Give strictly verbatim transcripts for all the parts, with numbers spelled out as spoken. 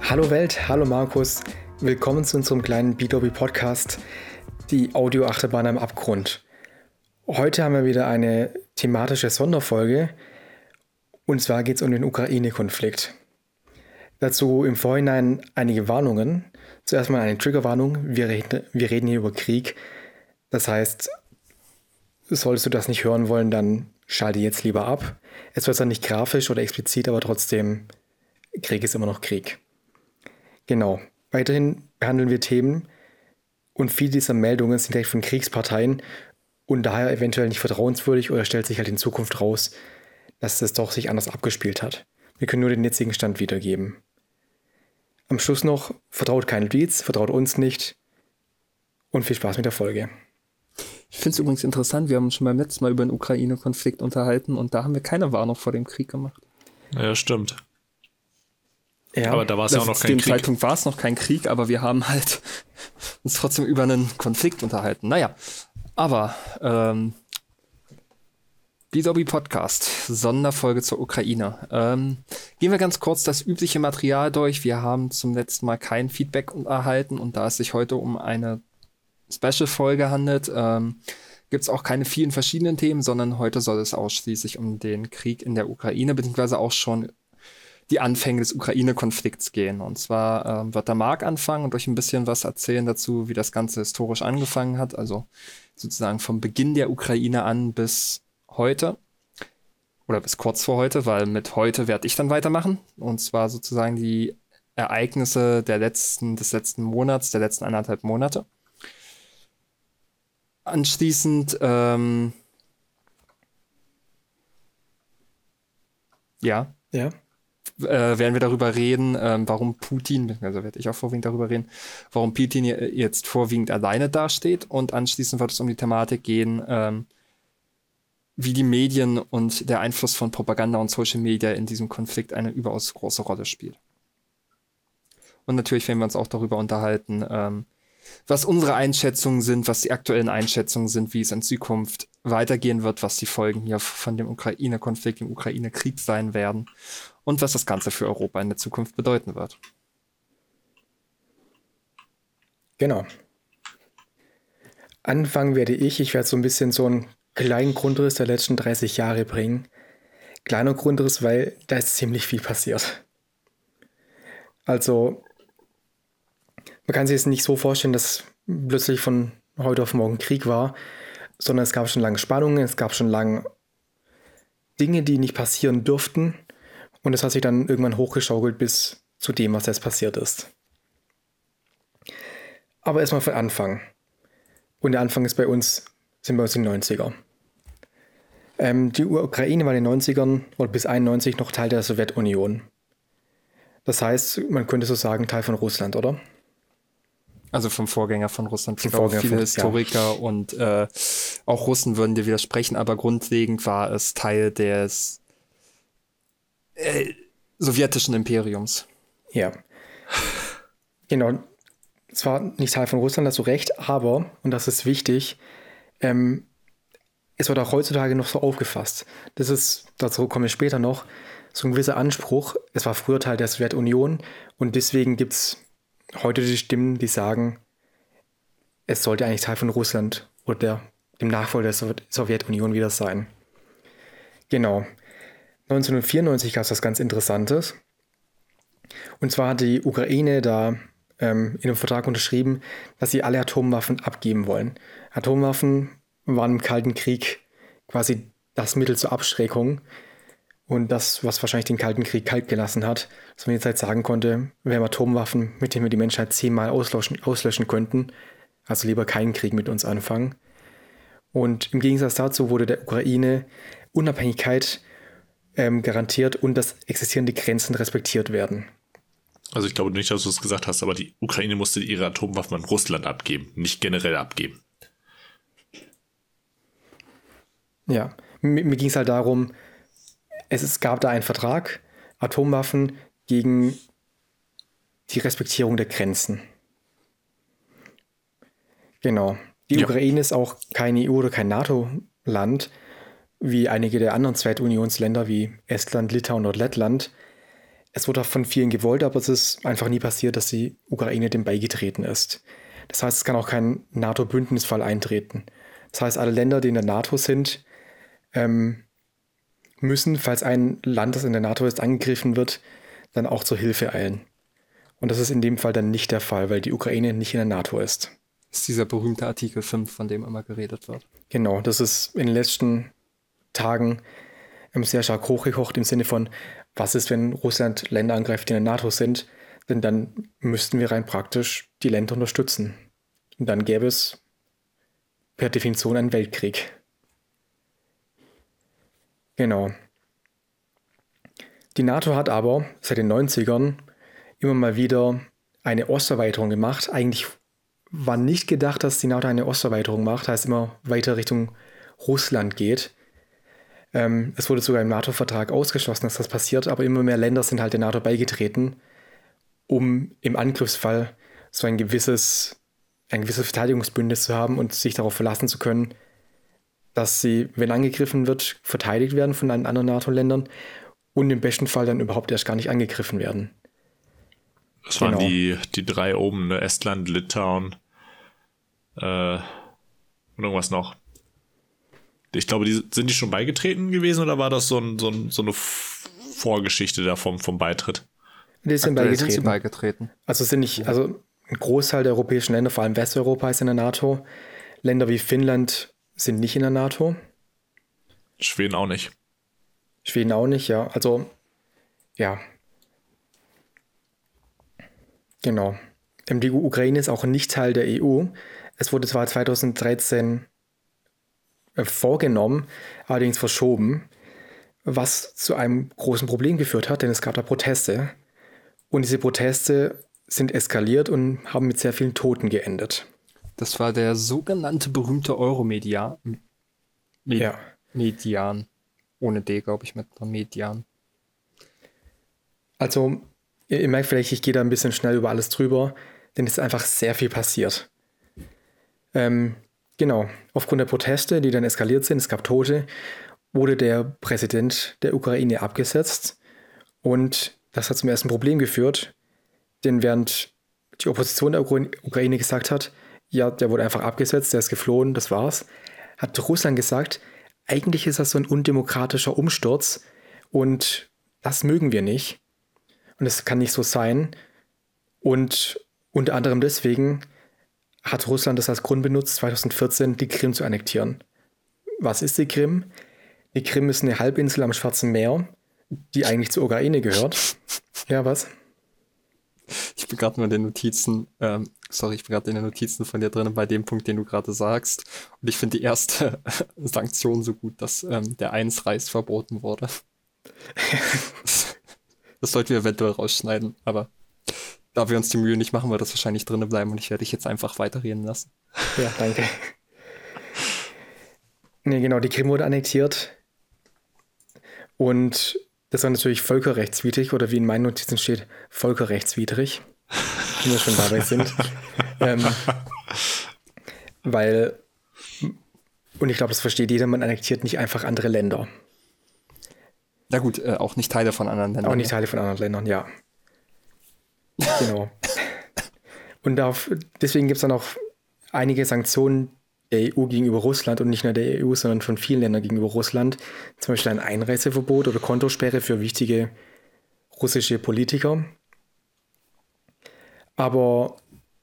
Hallo Welt, hallo Markus, willkommen zu unserem kleinen B-Dobby-Podcast, die Audioachterbahn am Abgrund. Heute haben wir wieder eine thematische Sonderfolge, und zwar geht es um den Ukraine-Konflikt. Dazu im Vorhinein einige Warnungen. Zuerst mal eine Triggerwarnung, wir reden, wir reden hier über Krieg, das heißt, solltest du das nicht hören wollen, dann schalte jetzt lieber ab. Es wird zwar nicht grafisch oder explizit, aber trotzdem, Krieg ist immer noch Krieg. Genau. Weiterhin behandeln wir Themen und viele dieser Meldungen sind direkt von Kriegsparteien und daher eventuell nicht vertrauenswürdig oder stellt sich halt in Zukunft raus, dass es doch sich anders abgespielt hat. Wir können nur den jetzigen Stand wiedergeben. Am Schluss noch, vertraut keinen Leads, vertraut uns nicht und viel Spaß mit der Folge. Ich finde es übrigens interessant, wir haben uns schon beim letzten Mal über den Ukraine-Konflikt unterhalten und da haben wir keine Warnung vor dem Krieg gemacht. Ja, stimmt. Ja, aber da war es ja auch noch kein Krieg. Zu dem Krieg. Zeitpunkt war es noch kein Krieg, aber wir haben halt uns trotzdem über einen Konflikt unterhalten. Naja, aber ähm, B-Dobby Podcast, Sonderfolge zur Ukraine. Ähm, gehen wir ganz kurz das übliche Material durch. Wir haben zum letzten Mal kein Feedback erhalten und da es sich heute um eine Special-Folge handelt, ähm, gibt es auch keine vielen verschiedenen Themen, sondern heute soll es ausschließlich um den Krieg in der Ukraine, beziehungsweise auch schon die Anfänge des Ukraine-Konflikts gehen. Und zwar ähm, wird der Marc anfangen und euch ein bisschen was erzählen dazu, wie das Ganze historisch angefangen hat, also sozusagen vom Beginn der Ukraine an bis heute oder bis kurz vor heute, weil mit heute werde ich dann weitermachen. Und zwar sozusagen die Ereignisse der letzten, des letzten Monats, der letzten anderthalb Monate. Anschließend, ähm, ja, Ja. Äh, werden wir darüber reden, ähm, warum Putin, also werde ich auch vorwiegend darüber reden, warum Putin jetzt vorwiegend alleine dasteht. Und anschließend wird es um die Thematik gehen, ähm, wie die Medien und der Einfluss von Propaganda und Social Media in diesem Konflikt eine überaus große Rolle spielt. Und natürlich werden wir uns auch darüber unterhalten, ähm, was unsere Einschätzungen sind, was die aktuellen Einschätzungen sind, wie es in Zukunft weitergehen wird, was die Folgen hier von dem Ukraine-Konflikt, dem Ukraine-Krieg sein werden und was das Ganze für Europa in der Zukunft bedeuten wird. Genau. Anfangen werde ich. Ich werde so ein bisschen so einen kleinen Grundriss der letzten dreißig Jahre bringen. Kleiner Grundriss, weil da ist ziemlich viel passiert. Also, man kann sich jetzt nicht so vorstellen, dass plötzlich von heute auf morgen Krieg war, sondern es gab schon lange Spannungen, es gab schon lange Dinge, die nicht passieren dürften. Und es hat sich dann irgendwann hochgeschaukelt bis zu dem, was jetzt passiert ist. Aber erstmal von Anfang. Und der Anfang ist bei uns, sind bei uns die neunziger. Ähm, die Ukraine war in den neunzigern oder bis einundneunzig noch Teil der Sowjetunion. Das heißt, man könnte so sagen, Teil von Russland, oder? Also vom Vorgänger von Russland. Vom Ich glaube, Vorgänger viele von- Historiker ja. und äh, auch Russen würden dir widersprechen, aber grundlegend war es Teil des äh, sowjetischen Imperiums. Ja. Genau. Es war nicht Teil von Russland, hast du recht, aber, und das ist wichtig, ähm, es wird auch heutzutage noch so aufgefasst. Das ist, dazu komme ich später noch, so ein gewisser Anspruch. Es war früher Teil der Sowjetunion und deswegen gibt es heute die Stimmen, die sagen, es sollte eigentlich Teil von Russland oder der, dem Nachfolger der Sowjet- Sowjetunion wieder sein. Genau. neunzehnhundertvierundneunzig gab es was ganz Interessantes. Und zwar hat die Ukraine da ähm, in einem Vertrag unterschrieben, dass sie alle Atomwaffen abgeben wollen. Atomwaffen waren im Kalten Krieg quasi das Mittel zur Abschreckung und das, was wahrscheinlich den Kalten Krieg kalt gelassen hat, dass man jetzt halt sagen konnte, wir haben Atomwaffen, mit denen wir die Menschheit zehnmal auslöschen, auslöschen könnten, also lieber keinen Krieg mit uns anfangen. Und im Gegensatz dazu wurde der Ukraine Unabhängigkeit ähm, garantiert und dass existierende Grenzen respektiert werden. Also ich glaube nicht, dass du es gesagt hast, aber die Ukraine musste ihre Atomwaffen an Russland abgeben, nicht generell abgeben. Ja, mir, mir ging es halt darum, es, es gab da einen Vertrag, Atomwaffen gegen die Respektierung der Grenzen. Genau. Die Ja. Ukraine ist auch kein E U- oder kein NATO-Land, wie einige der anderen Sowjetunionsländer wie Estland, Litauen oder Lettland. es wurde auch von vielen gewollt, aber es ist einfach nie passiert, dass die Ukraine dem beigetreten ist. Das heißt, es kann auch kein NATO-Bündnisfall eintreten. Das heißt, alle Länder, die in der NATO sind, ähm, müssen, falls ein Land, das in der NATO ist, angegriffen wird, dann auch zur Hilfe eilen. Und das ist in dem Fall dann nicht der Fall, weil die Ukraine nicht in der NATO ist. Das ist dieser berühmte Artikel fünf, von dem immer geredet wird. Genau, das ist in den letzten Tagen sehr stark hochgekocht im Sinne von, was ist, wenn Russland Länder angreift, die in der NATO sind, denn dann müssten wir rein praktisch die Länder unterstützen. Und dann gäbe es per Definition einen Weltkrieg. Genau. Die NATO hat aber seit den neunzigern immer mal wieder eine Osterweiterung gemacht. Eigentlich war nicht gedacht, dass die NATO eine Osterweiterung macht, heißt immer weiter Richtung Russland geht. Ähm, es wurde sogar im NATO-Vertrag ausgeschlossen, dass das passiert, aber immer mehr Länder sind halt der NATO beigetreten, um im Angriffsfall so ein gewisses, ein gewisses Verteidigungsbündnis zu haben und sich darauf verlassen zu können, dass sie, wenn angegriffen wird, verteidigt werden von den anderen NATO-Ländern und im besten Fall dann überhaupt erst gar nicht angegriffen werden. Das waren Genau. die, die drei oben, ne? Estland, Litauen äh, und irgendwas noch. Ich glaube, die, sind die schon beigetreten gewesen oder war das so, ein, so, ein, so eine Vorgeschichte da vom, vom Beitritt? Die sind Aktuell beigetreten. sind sie beigetreten. Also sind nicht, also ein Großteil der europäischen Länder, vor allem Westeuropa, ist in der NATO. Länder wie Finnland sind nicht in der NATO. Schweden auch nicht. Schweden auch nicht, ja. Also, ja. Genau. Ähm, Die Ukraine ist auch nicht Teil der E U. Es wurde zwar zweitausenddreizehn äh, vorgenommen, allerdings verschoben, was zu einem großen Problem geführt hat, denn es gab da Proteste. Und diese Proteste sind eskaliert und haben mit sehr vielen Toten geendet. Das war der sogenannte berühmte Euromedian. Med Ja. Median. Ohne D, glaube ich, mit einer Median. Also, ihr, ihr merkt vielleicht, ich gehe da ein bisschen schnell über alles drüber, denn es ist einfach sehr viel passiert. Ähm, genau, aufgrund der Proteste, die dann eskaliert sind, es gab Tote, wurde der Präsident der Ukraine abgesetzt und das hat zum ersten Problem geführt, denn während die Opposition der Ukra- Ukraine gesagt hat, ja, der wurde einfach abgesetzt, der ist geflohen, das war's, hat Russland gesagt, eigentlich ist das so ein undemokratischer Umsturz und das mögen wir nicht. Und es kann nicht so sein. Und unter anderem deswegen hat Russland das als Grund benutzt, zweitausendvierzehn die Krim zu annektieren. Was ist die Krim? Die Krim ist eine Halbinsel am Schwarzen Meer, die eigentlich zur Ukraine gehört. Ja, was? Ich bin gerade mal in den Notizen, ähm, sorry, ich bin gerade in den Notizen von dir drin, bei dem Punkt, den du gerade sagst. Und ich finde die erste Sanktion so gut, dass ähm, der Eins-Reis verboten wurde. Das sollten wir eventuell rausschneiden, aber da wir uns die Mühe nicht machen, wird das wahrscheinlich drinnen bleiben und ich werde dich jetzt einfach weiterreden lassen. Ja, danke. Nee, genau, die Krim wurde annektiert. Und das war natürlich völkerrechtswidrig, oder wie in meinen Notizen steht, völkerrechtswidrig, wenn wir schon dabei sind. ähm, weil, und ich glaube, das versteht jeder, man annektiert nicht einfach andere Länder. Na gut, äh, auch nicht Teile von anderen Ländern. Auch nicht Teile von anderen Ländern, ja. Genau. Und auf, deswegen gibt es dann auch einige Sanktionen der E U gegenüber Russland und nicht nur der E U, sondern von vielen Ländern gegenüber Russland. Zum Beispiel ein Einreiseverbot oder Kontosperre für wichtige russische Politiker. Aber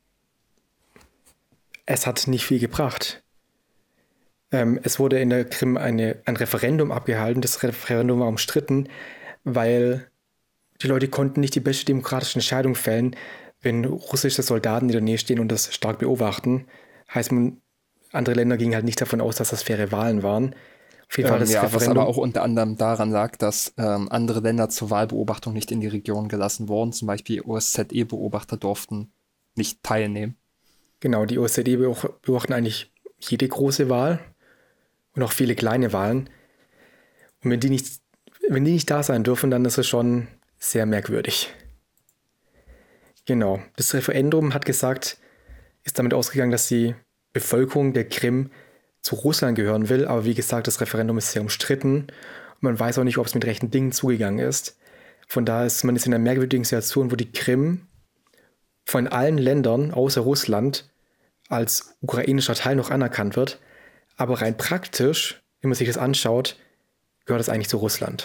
es hat nicht viel gebracht. Ähm, es wurde in der Krim eine, ein Referendum abgehalten. Das Referendum war umstritten, weil die Leute konnten nicht die beste demokratische Entscheidung fällen, wenn russische Soldaten in der Nähe stehen und das stark beobachten. Heißt, man, andere Länder gingen halt nicht davon aus, dass das faire Wahlen waren. Auf jeden Fall Ähm, das ja, was Referendum. aber auch unter anderem daran lag, dass ähm, andere Länder zur Wahlbeobachtung nicht in die Region gelassen wurden. Zum Beispiel O S Z E-Beobachter durften nicht teilnehmen. Genau, die O S Z E beoch- beobachten eigentlich jede große Wahl und auch viele kleine Wahlen. Und wenn die nicht, wenn die nicht da sein dürfen, dann ist es schon sehr merkwürdig. Genau, das Referendum hat gesagt, ist damit ausgegangen, dass die Bevölkerung der Krim zu Russland gehören will. Aber wie gesagt, das Referendum ist sehr umstritten und man weiß auch nicht, ob es mit rechten Dingen zugegangen ist. Von daher ist man jetzt in einer merkwürdigen Situation, wo die Krim von allen Ländern außer Russland als ukrainischer Teil noch anerkannt wird. Aber rein praktisch, wenn man sich das anschaut, gehört es eigentlich zu Russland.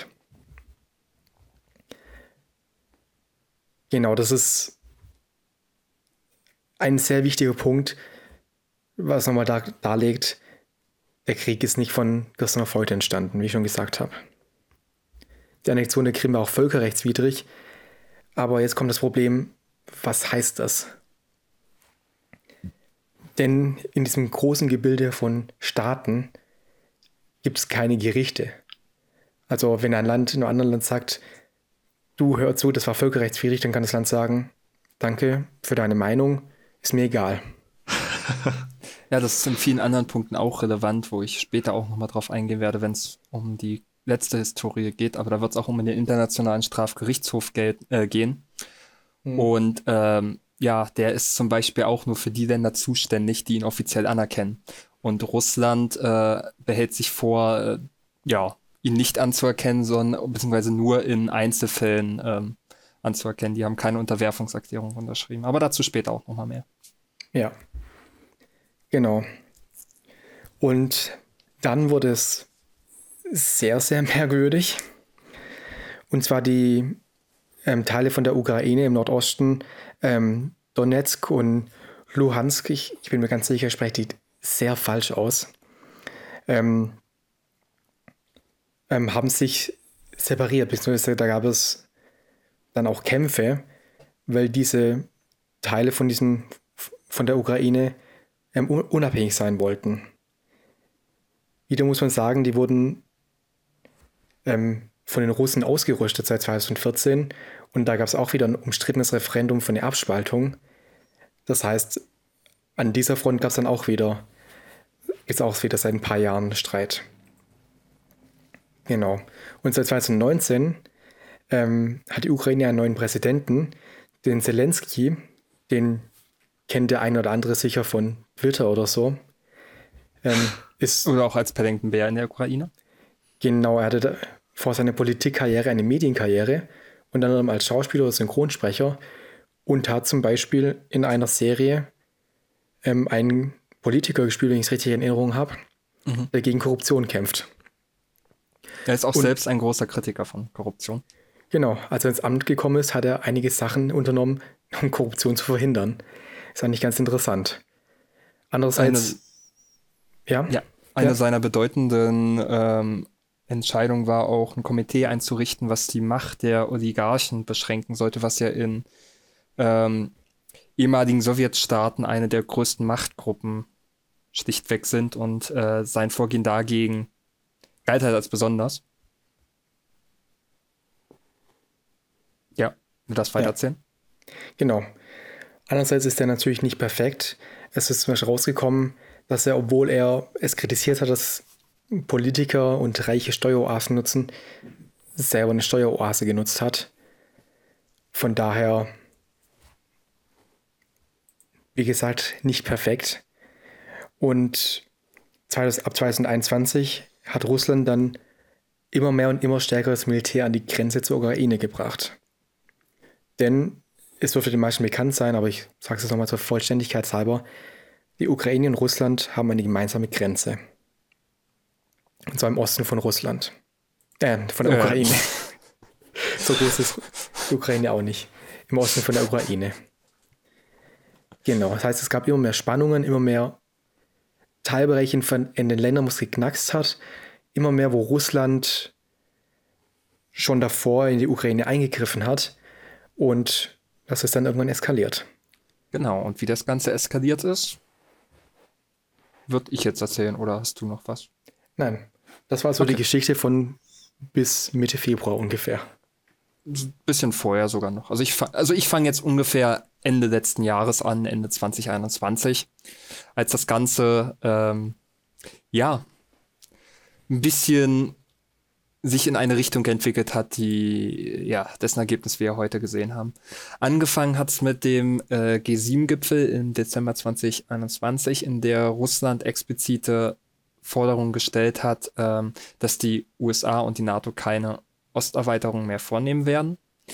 Genau, das ist ein sehr wichtiger Punkt, was nochmal da, darlegt, der Krieg ist nicht von gestern auf heute entstanden, wie ich schon gesagt habe. Die Annexion der Krim war auch völkerrechtswidrig, aber jetzt kommt das Problem, was heißt das? Denn in diesem großen Gebilde von Staaten gibt es keine Gerichte. Also wenn ein Land in einem anderen Land sagt, du hör zu, das war völkerrechtswidrig, dann kann das Land sagen, danke für deine Meinung, ist mir egal. Ja, das ist in vielen anderen Punkten auch relevant, wo ich später auch nochmal drauf eingehen werde, wenn es um die letzte Historie geht, aber da wird es auch um den Internationalen Strafgerichtshof gel- äh, gehen. Hm. Und ähm, ja, der ist zum Beispiel auch nur für die Länder zuständig, die ihn offiziell anerkennen. Und Russland äh, behält sich vor, äh, ja, ihn nicht anzuerkennen, sondern beziehungsweise nur in Einzelfällen ähm, anzuerkennen. Die haben keine Unterwerfungserklärung unterschrieben. Aber dazu später auch nochmal mehr. Ja, genau. Und dann wurde es sehr, sehr merkwürdig. Und zwar die ähm, Teile von der Ukraine im Nordosten, ähm, Donetsk und Luhansk, ich, ich bin mir ganz sicher, ich spreche die sehr falsch aus, ähm, ähm, haben sich separiert, beziehungsweise da gab es dann auch Kämpfe, weil diese Teile von diesem, von der Ukraine ähm, unabhängig sein wollten. Wieder muss man sagen, die wurden ähm, von den Russen ausgerüstet seit zweitausendvierzehn und da gab es auch wieder ein umstrittenes Referendum von der Abspaltung. Das heißt, an dieser Front gab es dann auch wieder, gibt es auch wieder seit ein paar Jahren Streit. Genau. Und seit zweitausendneunzehn ähm, hat die Ukraine einen neuen Präsidenten, den Zelensky, den kennt der eine oder andere sicher von Twitter oder so. Ähm, ist Oder auch als Paddington-Bär in der Ukraine. Genau, er hatte da vor seiner Politikkarriere eine Medienkarriere, unter anderem als Schauspieler oder Synchronsprecher und hat zum Beispiel in einer Serie ähm, einen Politiker gespielt, wenn ich es richtig in Erinnerung habe, mhm. der gegen Korruption kämpft. Er ist auch und, selbst ein großer Kritiker von Korruption. Genau, als er ins Amt gekommen ist, hat er einige Sachen unternommen, um Korruption zu verhindern. Ist eigentlich ganz interessant. Andererseits, eine, ja, ja, eine ja. seiner bedeutenden ähm, Entscheidungen war auch, ein Komitee einzurichten, was die Macht der Oligarchen beschränken sollte, was ja in ähm, ehemaligen Sowjetstaaten eine der größten Machtgruppen schlichtweg sind und äh, sein Vorgehen dagegen galt halt als besonders. Ja, du darfst weiter erzählen. Ja. Genau. Andererseits ist er natürlich nicht perfekt. Es ist zum Beispiel rausgekommen, dass er, obwohl er es kritisiert hat, dass Politiker und reiche Steueroasen nutzen, selber eine Steueroase genutzt hat. Von daher, wie gesagt, nicht perfekt. Und ab zweitausendeinundzwanzig hat Russland dann immer mehr und immer stärkeres Militär an die Grenze zur Ukraine gebracht. Denn es dürfte den meisten bekannt sein, aber ich sage es nochmal zur Vollständigkeit halber, die Ukraine und Russland haben eine gemeinsame Grenze. Und zwar im Osten von Russland. Äh, von der ja. Ukraine. So groß ist die Ukraine auch nicht. Im Osten von der Ukraine. Genau, das heißt, es gab immer mehr Spannungen, immer mehr Teilbereiche in den Ländern, wo es geknackst hat. Immer mehr, wo Russland schon davor in die Ukraine eingegriffen hat. Und das ist dann irgendwann eskaliert. Genau, und wie das Ganze eskaliert ist, würde ich jetzt erzählen, oder hast du noch was? Nein, das war so okay. Die Geschichte von bis Mitte Februar ungefähr. Ein bisschen vorher sogar noch. Also ich, also ich fange jetzt ungefähr Ende letzten Jahres an, Ende zwanzig einundzwanzig, als das Ganze, ähm, ja, ein bisschen sich in eine Richtung entwickelt hat, die, ja, dessen Ergebnis wir heute gesehen haben. Angefangen hat es mit dem äh, G sieben Gipfel im Dezember zwanzig einundzwanzig, in der Russland explizite Forderungen gestellt hat, ähm, dass die U S A und die NATO keine Osterweiterung mehr vornehmen werden.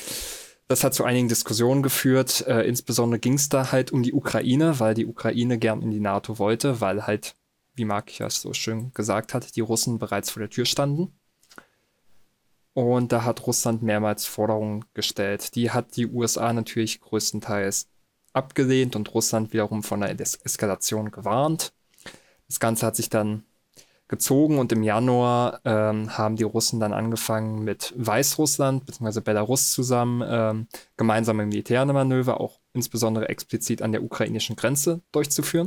Das hat zu einigen Diskussionen geführt. Äh, insbesondere ging es da halt um die Ukraine, weil die Ukraine gern in die NATO wollte, weil halt, wie Marc ja so schön gesagt hat, die Russen bereits vor der Tür standen. Und da hat Russland mehrmals Forderungen gestellt. Die hat die U S A natürlich größtenteils abgelehnt und Russland wiederum von einer Es- Eskalation gewarnt. Das Ganze hat sich dann gezogen und im Januar ähm, haben die Russen dann angefangen mit Weißrussland bzw. Belarus zusammen ähm, gemeinsame Militärmanöver, auch insbesondere explizit an der ukrainischen Grenze durchzuführen.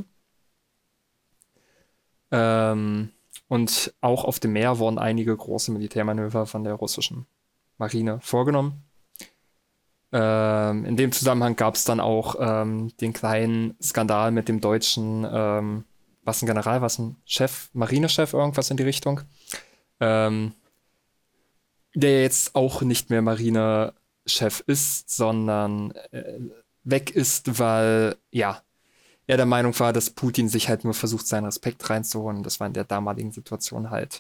Ähm, und auch auf dem Meer wurden einige große Militärmanöver von der russischen Marine vorgenommen. Ähm, in dem Zusammenhang gab es dann auch ähm, den kleinen Skandal mit dem deutschen, ähm, was ein General, was ein Chef, Marinechef, irgendwas in die Richtung, ähm, der jetzt auch nicht mehr Marinechef ist, sondern äh, weg ist, weil, ja, er der Meinung war, dass Putin sich halt nur versucht, seinen Respekt reinzuholen. Das war in der damaligen Situation halt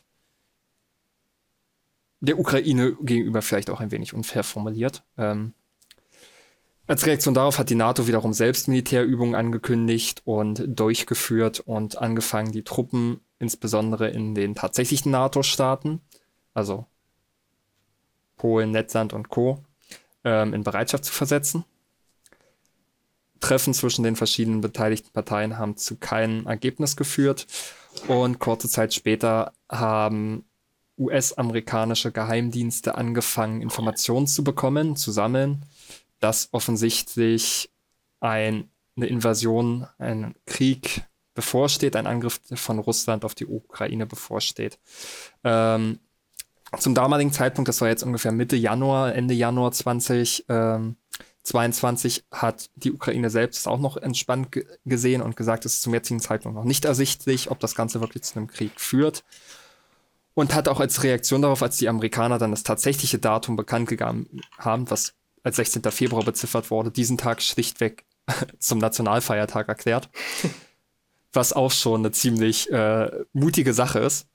der Ukraine gegenüber vielleicht auch ein wenig unfair formuliert. Ähm, als Reaktion darauf hat die NATO wiederum selbst Militärübungen angekündigt und durchgeführt und angefangen, die Truppen, insbesondere in den tatsächlichen NATO-Staaten, also Polen, Lettland und Co., ähm, in Bereitschaft zu versetzen. Treffen zwischen den verschiedenen beteiligten Parteien haben zu keinem Ergebnis geführt und kurze Zeit später haben U S-amerikanische Geheimdienste angefangen, Informationen zu bekommen, zu sammeln, dass offensichtlich ein, eine Invasion, ein Krieg bevorsteht, ein Angriff von Russland auf die Ukraine bevorsteht. Ähm, zum damaligen Zeitpunkt, das war jetzt ungefähr Mitte Januar, Ende Januar zwanzig zweiundzwanzig, hat die Ukraine selbst auch noch entspannt g- gesehen und gesagt, es ist zum jetzigen Zeitpunkt noch nicht ersichtlich, ob das Ganze wirklich zu einem Krieg führt. Und hat auch als Reaktion darauf, als die Amerikaner dann das tatsächliche Datum bekannt gegeben haben, was als sechzehnten Februar beziffert wurde, diesen Tag schlichtweg zum Nationalfeiertag erklärt. Was auch schon eine ziemlich äh, mutige Sache ist.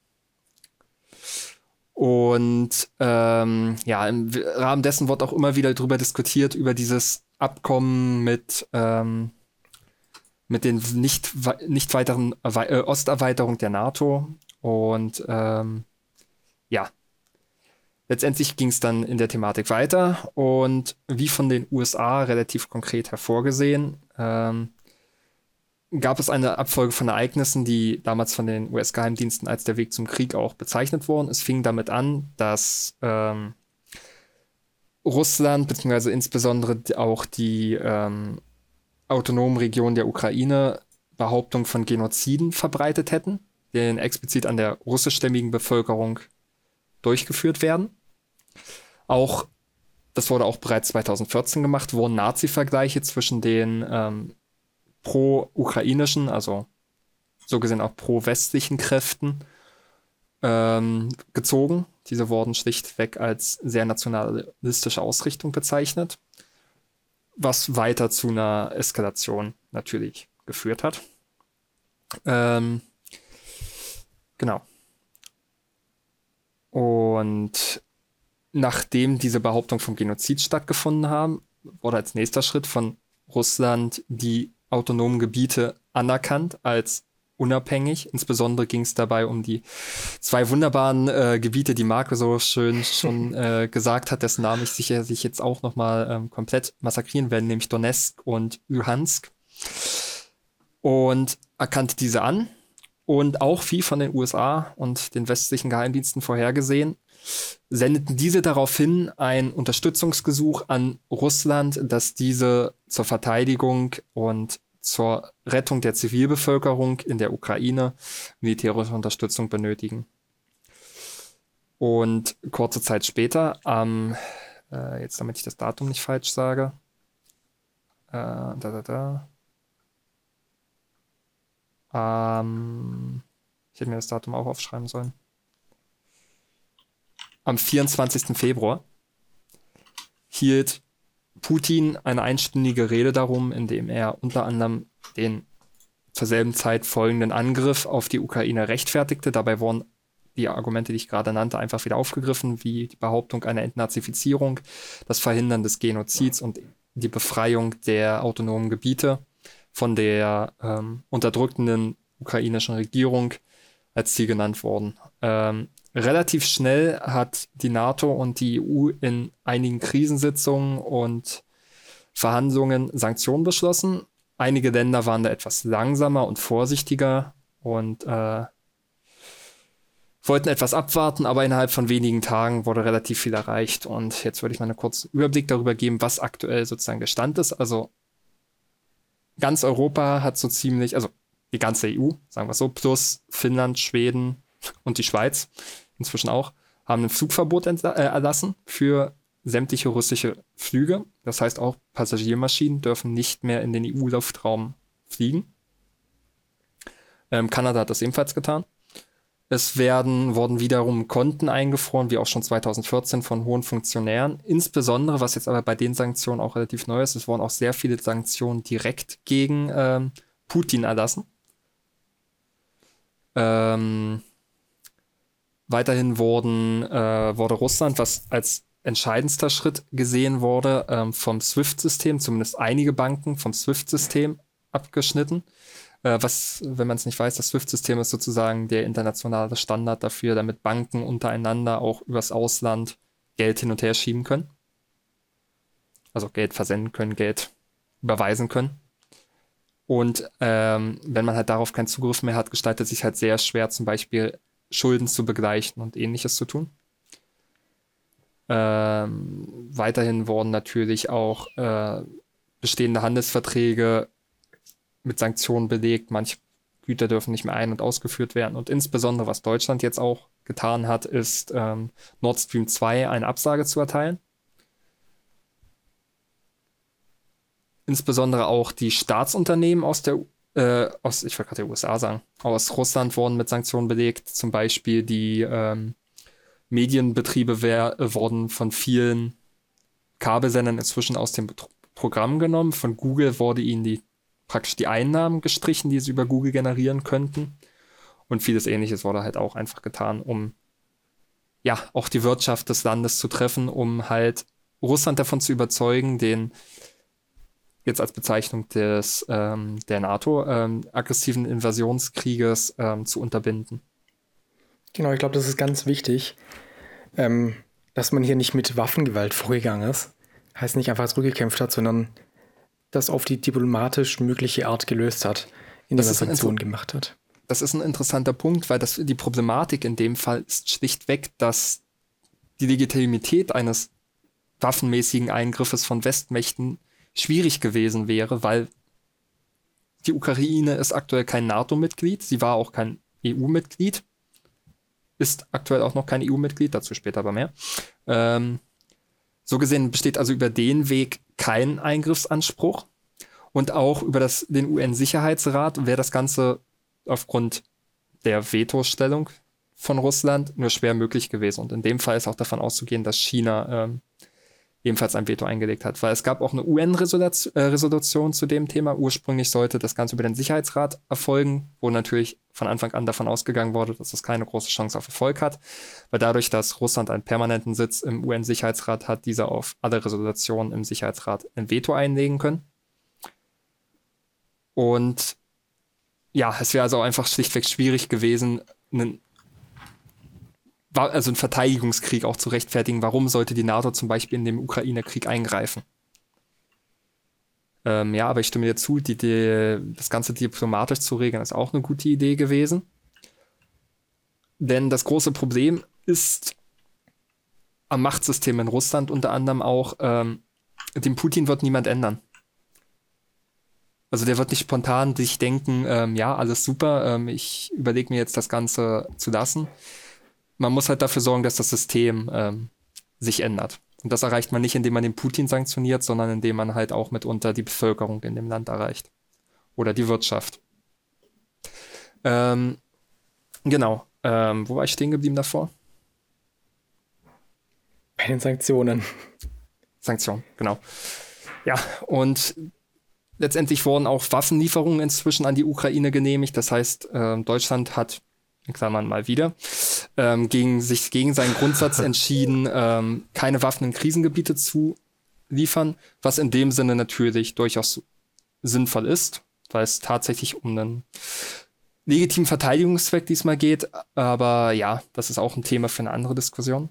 Und ähm, ja, im Rahmen dessen wird auch immer wieder drüber diskutiert, über dieses Abkommen mit, ähm, mit den nicht, nicht weiteren Erwe- äh, Osterweiterung der NATO. Und ähm, ja, letztendlich ging es dann in der Thematik weiter. Und wie von den U S A relativ konkret hervorgesehen, ähm, gab es eine Abfolge von Ereignissen, die damals von den U S-Geheimdiensten als der Weg zum Krieg auch bezeichnet wurden. Es fing damit an, dass ähm, Russland, beziehungsweise insbesondere auch die ähm, autonomen Regionen der Ukraine, Behauptung von Genoziden verbreitet hätten, die explizit an der russischstämmigen Bevölkerung durchgeführt werden. Auch, das wurde auch bereits zweitausendvierzehn gemacht, wurden Nazi-Vergleiche zwischen den ähm, pro-ukrainischen, also so gesehen auch pro-westlichen Kräften ähm, gezogen. Diese wurden schlichtweg als sehr nationalistische Ausrichtung bezeichnet, was weiter zu einer Eskalation natürlich geführt hat. Ähm, genau. Und nachdem diese Behauptung vom Genozid stattgefunden haben, wurde als nächster Schritt von Russland die autonomen Gebiete anerkannt als unabhängig. Insbesondere ging es dabei um die zwei wunderbaren äh, Gebiete, die Marco so schön schon äh, gesagt hat, dessen Namen ich sicherlich jetzt auch nochmal ähm, komplett massakrieren werde, nämlich Donetsk und Luhansk. Und erkannte diese an und auch wie von den U S A und den westlichen Geheimdiensten vorhergesehen, sendeten diese daraufhin ein Unterstützungsgesuch an Russland, dass diese zur Verteidigung und zur Rettung der Zivilbevölkerung in der Ukraine militärische Unterstützung benötigen. Und kurze Zeit später, am, äh, jetzt damit ich das Datum nicht falsch sage, äh, da, da, da, ähm, ich hätte mir das Datum auch aufschreiben sollen. Am vierundzwanzigsten Februar hielt Putin eine einstündige Rede darum, in dem er unter anderem den zur selben Zeit folgenden Angriff auf die Ukraine rechtfertigte. Dabei wurden die Argumente, die ich gerade nannte, einfach wieder aufgegriffen, wie die Behauptung einer Entnazifizierung, das Verhindern des Genozids und die Befreiung der autonomen Gebiete von der ähm, unterdrückenden ukrainischen Regierung als Ziel genannt worden. Ähm, relativ schnell hat die NATO und die E U in einigen Krisensitzungen und Verhandlungen Sanktionen beschlossen. Einige Länder waren da etwas langsamer und vorsichtiger und äh, wollten etwas abwarten, aber innerhalb von wenigen Tagen wurde relativ viel erreicht. Und jetzt würde ich mal einen kurzen Überblick darüber geben, was aktuell sozusagen der Stand ist. Also ganz Europa hat so ziemlich, also die ganze E U, sagen wir so, plus Finnland, Schweden und die Schweiz inzwischen auch, haben ein Flugverbot entla- äh, erlassen für sämtliche russische Flüge. Das heißt, auch Passagiermaschinen dürfen nicht mehr in den E U-Luftraum fliegen. Ähm, Kanada hat das ebenfalls getan. Es werden, wurden wiederum Konten eingefroren, wie auch schon zwanzig vierzehn von hohen Funktionären. Insbesondere, was jetzt aber bei den Sanktionen auch relativ neu ist, es wurden auch sehr viele Sanktionen direkt gegen ähm, Putin erlassen. Ähm, weiterhin wurden, äh, wurde Russland, was als entscheidendster Schritt gesehen wurde, ähm, vom SWIFT-System, zumindest einige Banken vom SWIFT-System abgeschnitten. Äh, was, wenn man es nicht weiß, das SWIFT-System ist sozusagen der internationale Standard dafür, damit Banken untereinander auch übers Ausland Geld hin und her schieben können. Also Geld versenden können, Geld überweisen können. Und ähm, wenn man halt darauf keinen Zugriff mehr hat, gestaltet es sich halt sehr schwer, zum Beispiel Schulden zu begleichen und Ähnliches zu tun. Ähm, weiterhin wurden natürlich auch äh, bestehende Handelsverträge mit Sanktionen belegt. Manche Güter dürfen nicht mehr ein- und ausgeführt werden. Und insbesondere, was Deutschland jetzt auch getan hat, ist ähm, Nord Stream zwei eine Absage zu erteilen. Insbesondere auch die Staatsunternehmen aus der, äh, aus, ich wollte gerade die U S A sagen, aus Russland wurden mit Sanktionen belegt. Zum Beispiel die ähm, Medienbetriebe wär, äh, wurden von vielen Kabelsendern inzwischen aus dem Betro- Programm genommen. Von Google wurde ihnen die, praktisch die Einnahmen gestrichen, die sie über Google generieren könnten. Und vieles Ähnliches wurde halt auch einfach getan, um ja auch die Wirtschaft des Landes zu treffen, um halt Russland davon zu überzeugen, den jetzt als Bezeichnung des ähm, der NATO ähm, aggressiven Invasionskrieges ähm, zu unterbinden. Genau, ich glaube, das ist ganz wichtig, ähm, dass man hier nicht mit Waffengewalt vorgegangen ist. Heißt nicht einfach zurückgekämpft hat, sondern das auf die diplomatisch mögliche Art gelöst hat, indem man Sanktionen gemacht hat. Das ist ein interessanter Punkt, weil das, die Problematik in dem Fall ist schlichtweg, dass die Legitimität eines waffenmäßigen Eingriffes von Westmächten schwierig gewesen wäre, weil die Ukraine ist aktuell kein NATO-Mitglied, sie war auch kein E U-Mitglied, ist aktuell auch noch kein E U-Mitglied, dazu später aber mehr. Ähm, so gesehen besteht also über den Weg kein Eingriffsanspruch und auch über das, den U N-Sicherheitsrat wäre das Ganze aufgrund der Vetostellung von Russland nur schwer möglich gewesen. Und in dem Fall ist auch davon auszugehen, dass China ähm, ebenfalls ein Veto eingelegt hat. Weil es gab auch eine U N-Resolution zu dem Thema. Ursprünglich sollte das Ganze über den Sicherheitsrat erfolgen, wo natürlich von Anfang an davon ausgegangen wurde, dass das keine große Chance auf Erfolg hat. Weil dadurch, dass Russland einen permanenten Sitz im U N-Sicherheitsrat hat, dieser auf alle Resolutionen im Sicherheitsrat ein Veto einlegen können. Und ja, es wäre also auch einfach schlichtweg schwierig gewesen, einen also einen Verteidigungskrieg auch zu rechtfertigen. Warum sollte die NATO zum Beispiel in den Ukraine-Krieg eingreifen? Ähm, ja, aber ich stimme dir zu, die, die, das Ganze diplomatisch zu regeln, ist auch eine gute Idee gewesen. Denn das große Problem ist am Machtsystem in Russland unter anderem auch, ähm, den Putin wird niemand ändern. Also der wird nicht spontan sich denken, ähm, ja, alles super, ähm, ich überlege mir jetzt das Ganze zu lassen. Man muss halt dafür sorgen, dass das System ähm, sich ändert. Und das erreicht man nicht, indem man den Putin sanktioniert, sondern indem man halt auch mitunter die Bevölkerung in dem Land erreicht. Oder die Wirtschaft. Ähm, genau. Ähm, wo war ich stehen geblieben davor? Bei den Sanktionen. Sanktionen, genau. Ja, und letztendlich wurden auch Waffenlieferungen inzwischen an die Ukraine genehmigt. Das heißt, äh, Deutschland hat, in Klammern mal wieder, ähm, gegen, sich gegen seinen Grundsatz entschieden, ähm, keine Waffen in Krisengebiete zu liefern, was in dem Sinne natürlich durchaus sinnvoll ist, weil es tatsächlich um einen legitimen Verteidigungszweck diesmal geht. Aber ja, das ist auch ein Thema für eine andere Diskussion.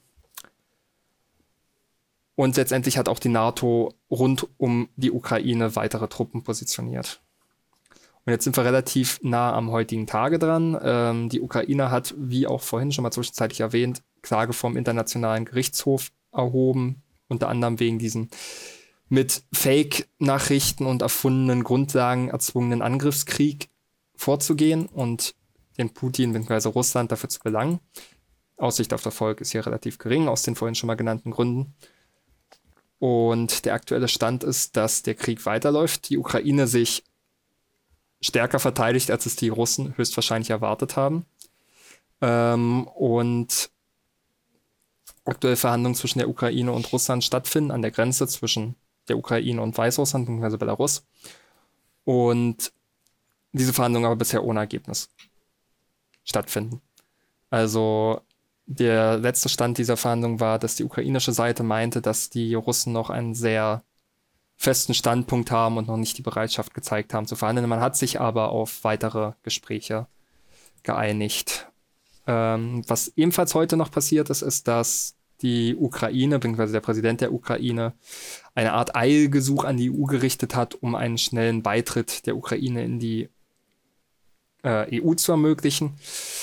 Und letztendlich hat auch die NATO rund um die Ukraine weitere Truppen positioniert. Und jetzt sind wir relativ nah am heutigen Tage dran. Ähm, die Ukraine hat, wie auch vorhin schon mal zwischenzeitlich erwähnt, Klage vom Internationalen Gerichtshof erhoben, unter anderem wegen diesen mit Fake-Nachrichten und erfundenen Grundlagen erzwungenen Angriffskrieg vorzugehen und den Putin bzw. Russland dafür zu belangen. Aussicht auf Erfolg ist hier relativ gering, aus den vorhin schon mal genannten Gründen. Und der aktuelle Stand ist, dass der Krieg weiterläuft, die Ukraine sich stärker verteidigt, als es die Russen höchstwahrscheinlich erwartet haben. Ähm, und aktuell Verhandlungen zwischen der Ukraine und Russland stattfinden, an der Grenze zwischen der Ukraine und Weißrussland, bzw. Belarus. Und diese Verhandlungen aber bisher ohne Ergebnis stattfinden. Also der letzte Stand dieser Verhandlungen war, dass die ukrainische Seite meinte, dass die Russen noch einen sehr festen Standpunkt haben und noch nicht die Bereitschaft gezeigt haben zu verhandeln. Man hat sich aber auf weitere Gespräche geeinigt. Ähm, was ebenfalls heute noch passiert ist, ist, dass die Ukraine, beziehungsweise der Präsident der Ukraine, eine Art Eilgesuch an die E U gerichtet hat, um einen schnellen Beitritt der Ukraine in die äh, E U zu ermöglichen.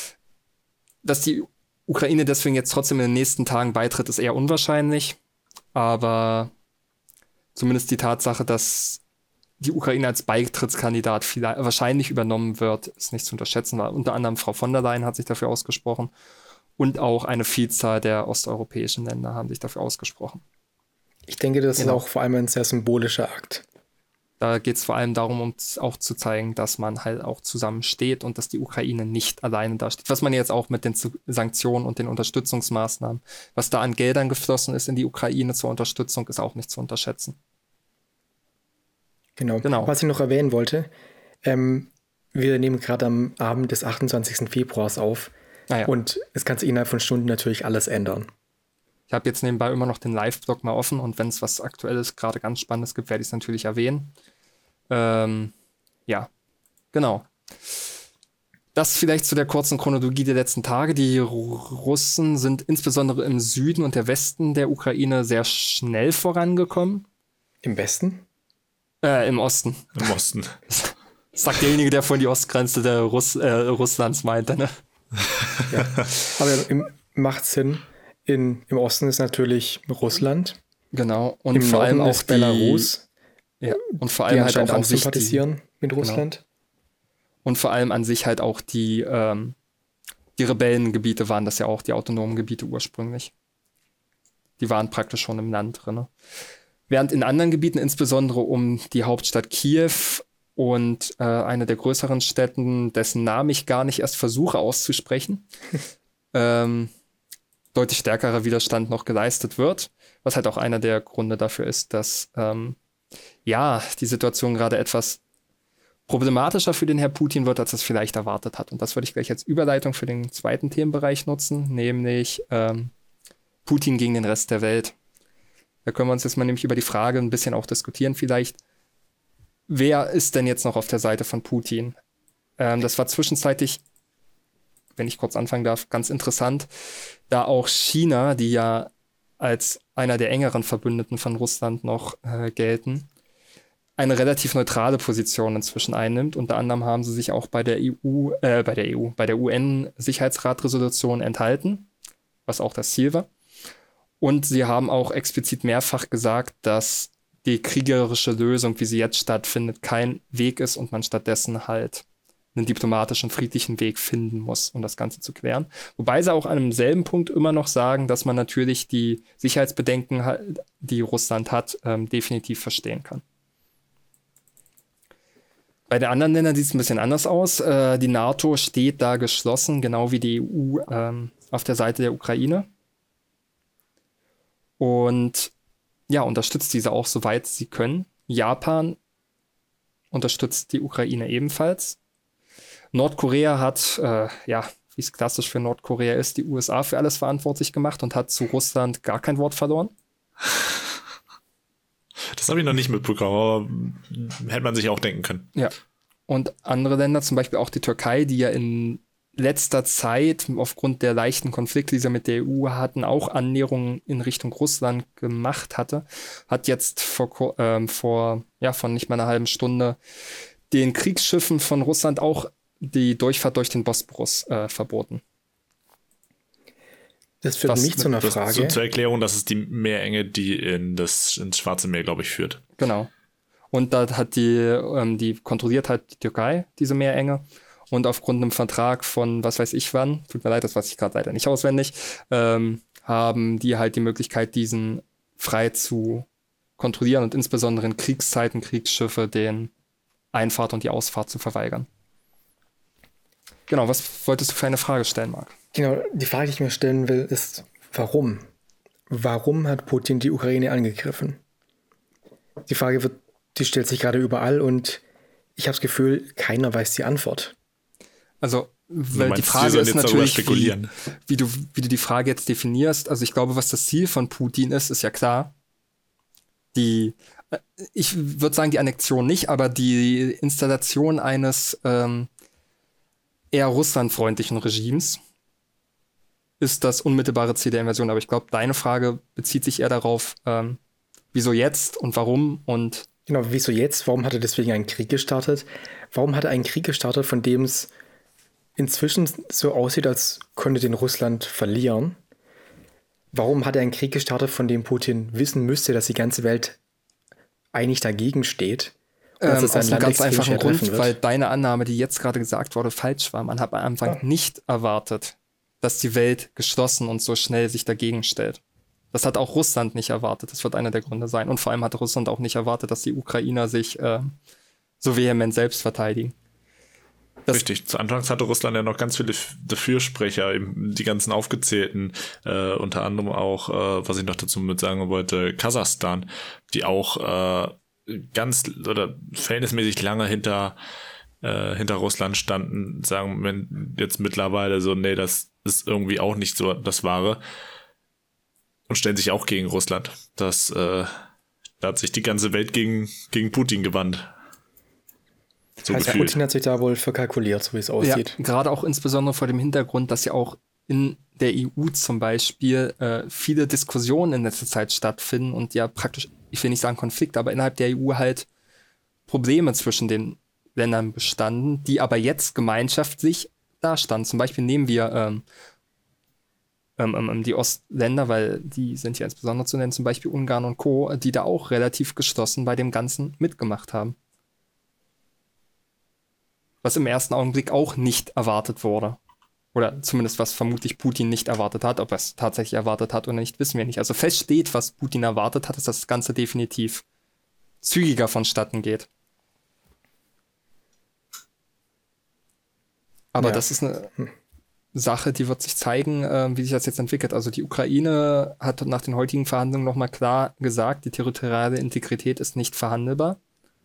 Dass die Ukraine deswegen jetzt trotzdem in den nächsten Tagen beitritt, ist eher unwahrscheinlich. Aber zumindest die Tatsache, dass die Ukraine als Beitrittskandidat vielleicht, wahrscheinlich übernommen wird, ist nicht zu unterschätzen, weil unter anderem Frau von der Leyen hat sich dafür ausgesprochen und auch eine Vielzahl der osteuropäischen Länder haben sich dafür ausgesprochen. Ich denke, das Genau. ist auch vor allem ein sehr symbolischer Akt. Da geht es vor allem darum, um auch zu zeigen, dass man halt auch zusammensteht und dass die Ukraine nicht alleine dasteht. Was man jetzt auch mit den Sanktionen und den Unterstützungsmaßnahmen, was da an Geldern geflossen ist in die Ukraine zur Unterstützung, ist auch nicht zu unterschätzen. Genau. Genau. Was ich noch erwähnen wollte, ähm, wir nehmen gerade am Abend des achtundzwanzigsten Februars auf Ah ja. und es kann sich innerhalb von Stunden natürlich alles ändern. Ich habe jetzt nebenbei immer noch den Live-Blog mal offen und wenn es was Aktuelles, gerade ganz Spannendes gibt, werde ich es natürlich erwähnen. Ähm, ja, genau. Das vielleicht zu der kurzen Chronologie der letzten Tage. Die Russen sind insbesondere im Süden und der Westen der Ukraine sehr schnell vorangekommen. Im Westen? Äh, im Osten. Im Osten. Das sagt derjenige, der vorhin die Ostgrenze der Russ, äh, Russlands meinte, ne? Ja. Aber im, macht Sinn. In, Im Osten ist natürlich Russland. Genau. Und Im vor Norden allem auch ist Belarus. Die, ja, und vor Die allem halt anscheinend auch an auch sich die, sympathisieren mit Russland. und vor allem an sich halt auch die, ähm, die Rebellengebiete waren das ja auch, die autonomen Gebiete ursprünglich. Die waren praktisch schon im Land drin. Während in anderen Gebieten, insbesondere um die Hauptstadt Kiew und äh, eine der größeren Städten, dessen Namen ich gar nicht erst versuche auszusprechen, ähm, deutlich stärkerer Widerstand noch geleistet wird, was halt auch einer der Gründe dafür ist, dass ähm, ja, die Situation gerade etwas problematischer für den Herr Putin wird, als es vielleicht erwartet hat. Und das würde ich gleich als Überleitung für den zweiten Themenbereich nutzen, nämlich ähm, Putin gegen den Rest der Welt. Da können wir uns jetzt mal nämlich über die Frage ein bisschen auch diskutieren vielleicht. Wer ist denn jetzt noch auf der Seite von Putin? Ähm, das war zwischenzeitlich, wenn ich kurz anfangen darf, ganz interessant, da auch China, die ja als einer der engeren Verbündeten von Russland noch äh, gelten, eine relativ neutrale Position inzwischen einnimmt. Unter anderem haben sie sich auch bei der E U, äh, bei der E U, bei der U N-Sicherheitsratresolution enthalten, was auch das Ziel war. Und sie haben auch explizit mehrfach gesagt, dass die kriegerische Lösung, wie sie jetzt stattfindet, kein Weg ist und man stattdessen halt einen diplomatischen, friedlichen Weg finden muss, um das Ganze zu klären. Wobei sie auch an einem selben Punkt immer noch sagen, dass man natürlich die Sicherheitsbedenken, die Russland hat, ähm, definitiv verstehen kann. Bei den anderen Ländern sieht es ein bisschen anders aus. Äh, die NATO steht da geschlossen, genau wie die E U, ähm, auf der Seite der Ukraine. Und ja, unterstützt diese auch, soweit sie können. Japan unterstützt die Ukraine ebenfalls. Nordkorea hat, äh, ja, wie es klassisch für Nordkorea ist, die U S A für alles verantwortlich gemacht und hat zu Russland gar kein Wort verloren. Das habe ich noch nicht mitbekommen, aber hätte man sich auch denken können. Ja. Und andere Länder, zum Beispiel auch die Türkei, die ja in letzter Zeit aufgrund der leichten Konflikte, die sie mit der E U hatten, auch Annäherungen in Richtung Russland gemacht hatte, hat jetzt vor, ähm, vor ja, von nicht mal einer halben Stunde den Kriegsschiffen von Russland auch die Durchfahrt durch den Bosporus äh, verboten. Das führt Was mich zu einer Das, Frage. zu, zur Erklärung, das ist die Meerenge, die in das, ins Schwarze Meer, glaube ich, führt. Genau. Und da hat die, ähm, die kontrolliert halt die Türkei, diese Meerenge. Und aufgrund einem Vertrag von was weiß ich wann, tut mir leid, das weiß ich gerade leider nicht auswendig, ähm, haben die halt die Möglichkeit, diesen frei zu kontrollieren und insbesondere in Kriegszeiten Kriegsschiffe den Einfahrt und die Ausfahrt zu verweigern. Genau, was wolltest du für eine Frage stellen, Marc? Genau, die Frage, die ich mir stellen will, ist, warum? Warum hat Putin die Ukraine angegriffen? Die Frage wird, die stellt sich gerade überall und ich habe das Gefühl, keiner weiß die Antwort. Also, weil meinst, die Frage sollen ist jetzt darüber natürlich, wie, spekulieren? wie, du, wie du die Frage jetzt definierst. Also ich glaube, was das Ziel von Putin ist, ist ja klar. Die, ich würde sagen, die Annexion nicht, aber die Installation eines ähm, eher russlandfreundlichen Regimes ist das unmittelbare Ziel der Invasion. Aber ich glaube, deine Frage bezieht sich eher darauf, ähm, wieso jetzt und warum und Genau, wieso jetzt? Warum hat er deswegen einen Krieg gestartet? Warum hat er einen Krieg gestartet, von dem es inzwischen so aussieht, als könnte den Russland verlieren? Warum hat er einen Krieg gestartet, von dem Putin wissen müsste, dass die ganze Welt eigentlich dagegen steht? Und dass ähm, es sein aus einem Land ganz extrem einfachen schwer Grund, treffen wird? weil deine Annahme, die jetzt gerade gesagt wurde, falsch war. Man hat am Anfang Ja. nicht erwartet, dass die Welt geschlossen und so schnell sich dagegen stellt. Das hat auch Russland nicht erwartet. Das wird einer der Gründe sein. Und vor allem hat Russland auch nicht erwartet, dass die Ukrainer sich äh, so vehement selbst verteidigen. Das Richtig. Zu Anfangs hatte Russland ja noch ganz viele Fürsprecher, eben die ganzen aufgezählten, äh, unter anderem auch, äh, was ich noch dazu mit sagen wollte, Kasachstan, die auch äh, ganz oder verhältnismäßig lange hinter äh, hinter Russland standen, sagen wenn jetzt mittlerweile so, nee, das ist irgendwie auch nicht so das Wahre und stellen sich auch gegen Russland. Das, äh, da hat sich die ganze Welt gegen, gegen Putin gewandt. So Also gefühlt. Putin hat sich da wohl verkalkuliert, so wie es ja, aussieht. gerade auch insbesondere vor dem Hintergrund, dass ja auch in der E U zum Beispiel äh, viele Diskussionen in letzter Zeit stattfinden und ja praktisch, ich will nicht sagen Konflikte, aber innerhalb der E U halt Probleme zwischen den Ländern bestanden, die aber jetzt gemeinschaftlich dastanden. Zum Beispiel nehmen wir ähm, ähm, ähm, die Ostländer, weil die sind ja insbesondere zu nennen, zum Beispiel Ungarn und Co., die da auch relativ geschlossen bei dem Ganzen mitgemacht haben. Was im ersten Augenblick auch nicht erwartet wurde. Oder zumindest was vermutlich Putin nicht erwartet hat. Ob er es tatsächlich erwartet hat oder nicht, wissen wir nicht. Also fest steht, was Putin erwartet hat, ist, dass das Ganze definitiv zügiger vonstatten geht. Aber Ja. das ist eine Sache, die wird sich zeigen, äh, wie sich das jetzt entwickelt. Also die Ukraine hat nach den heutigen Verhandlungen nochmal klar gesagt, die territoriale Integrität ist nicht verhandelbar.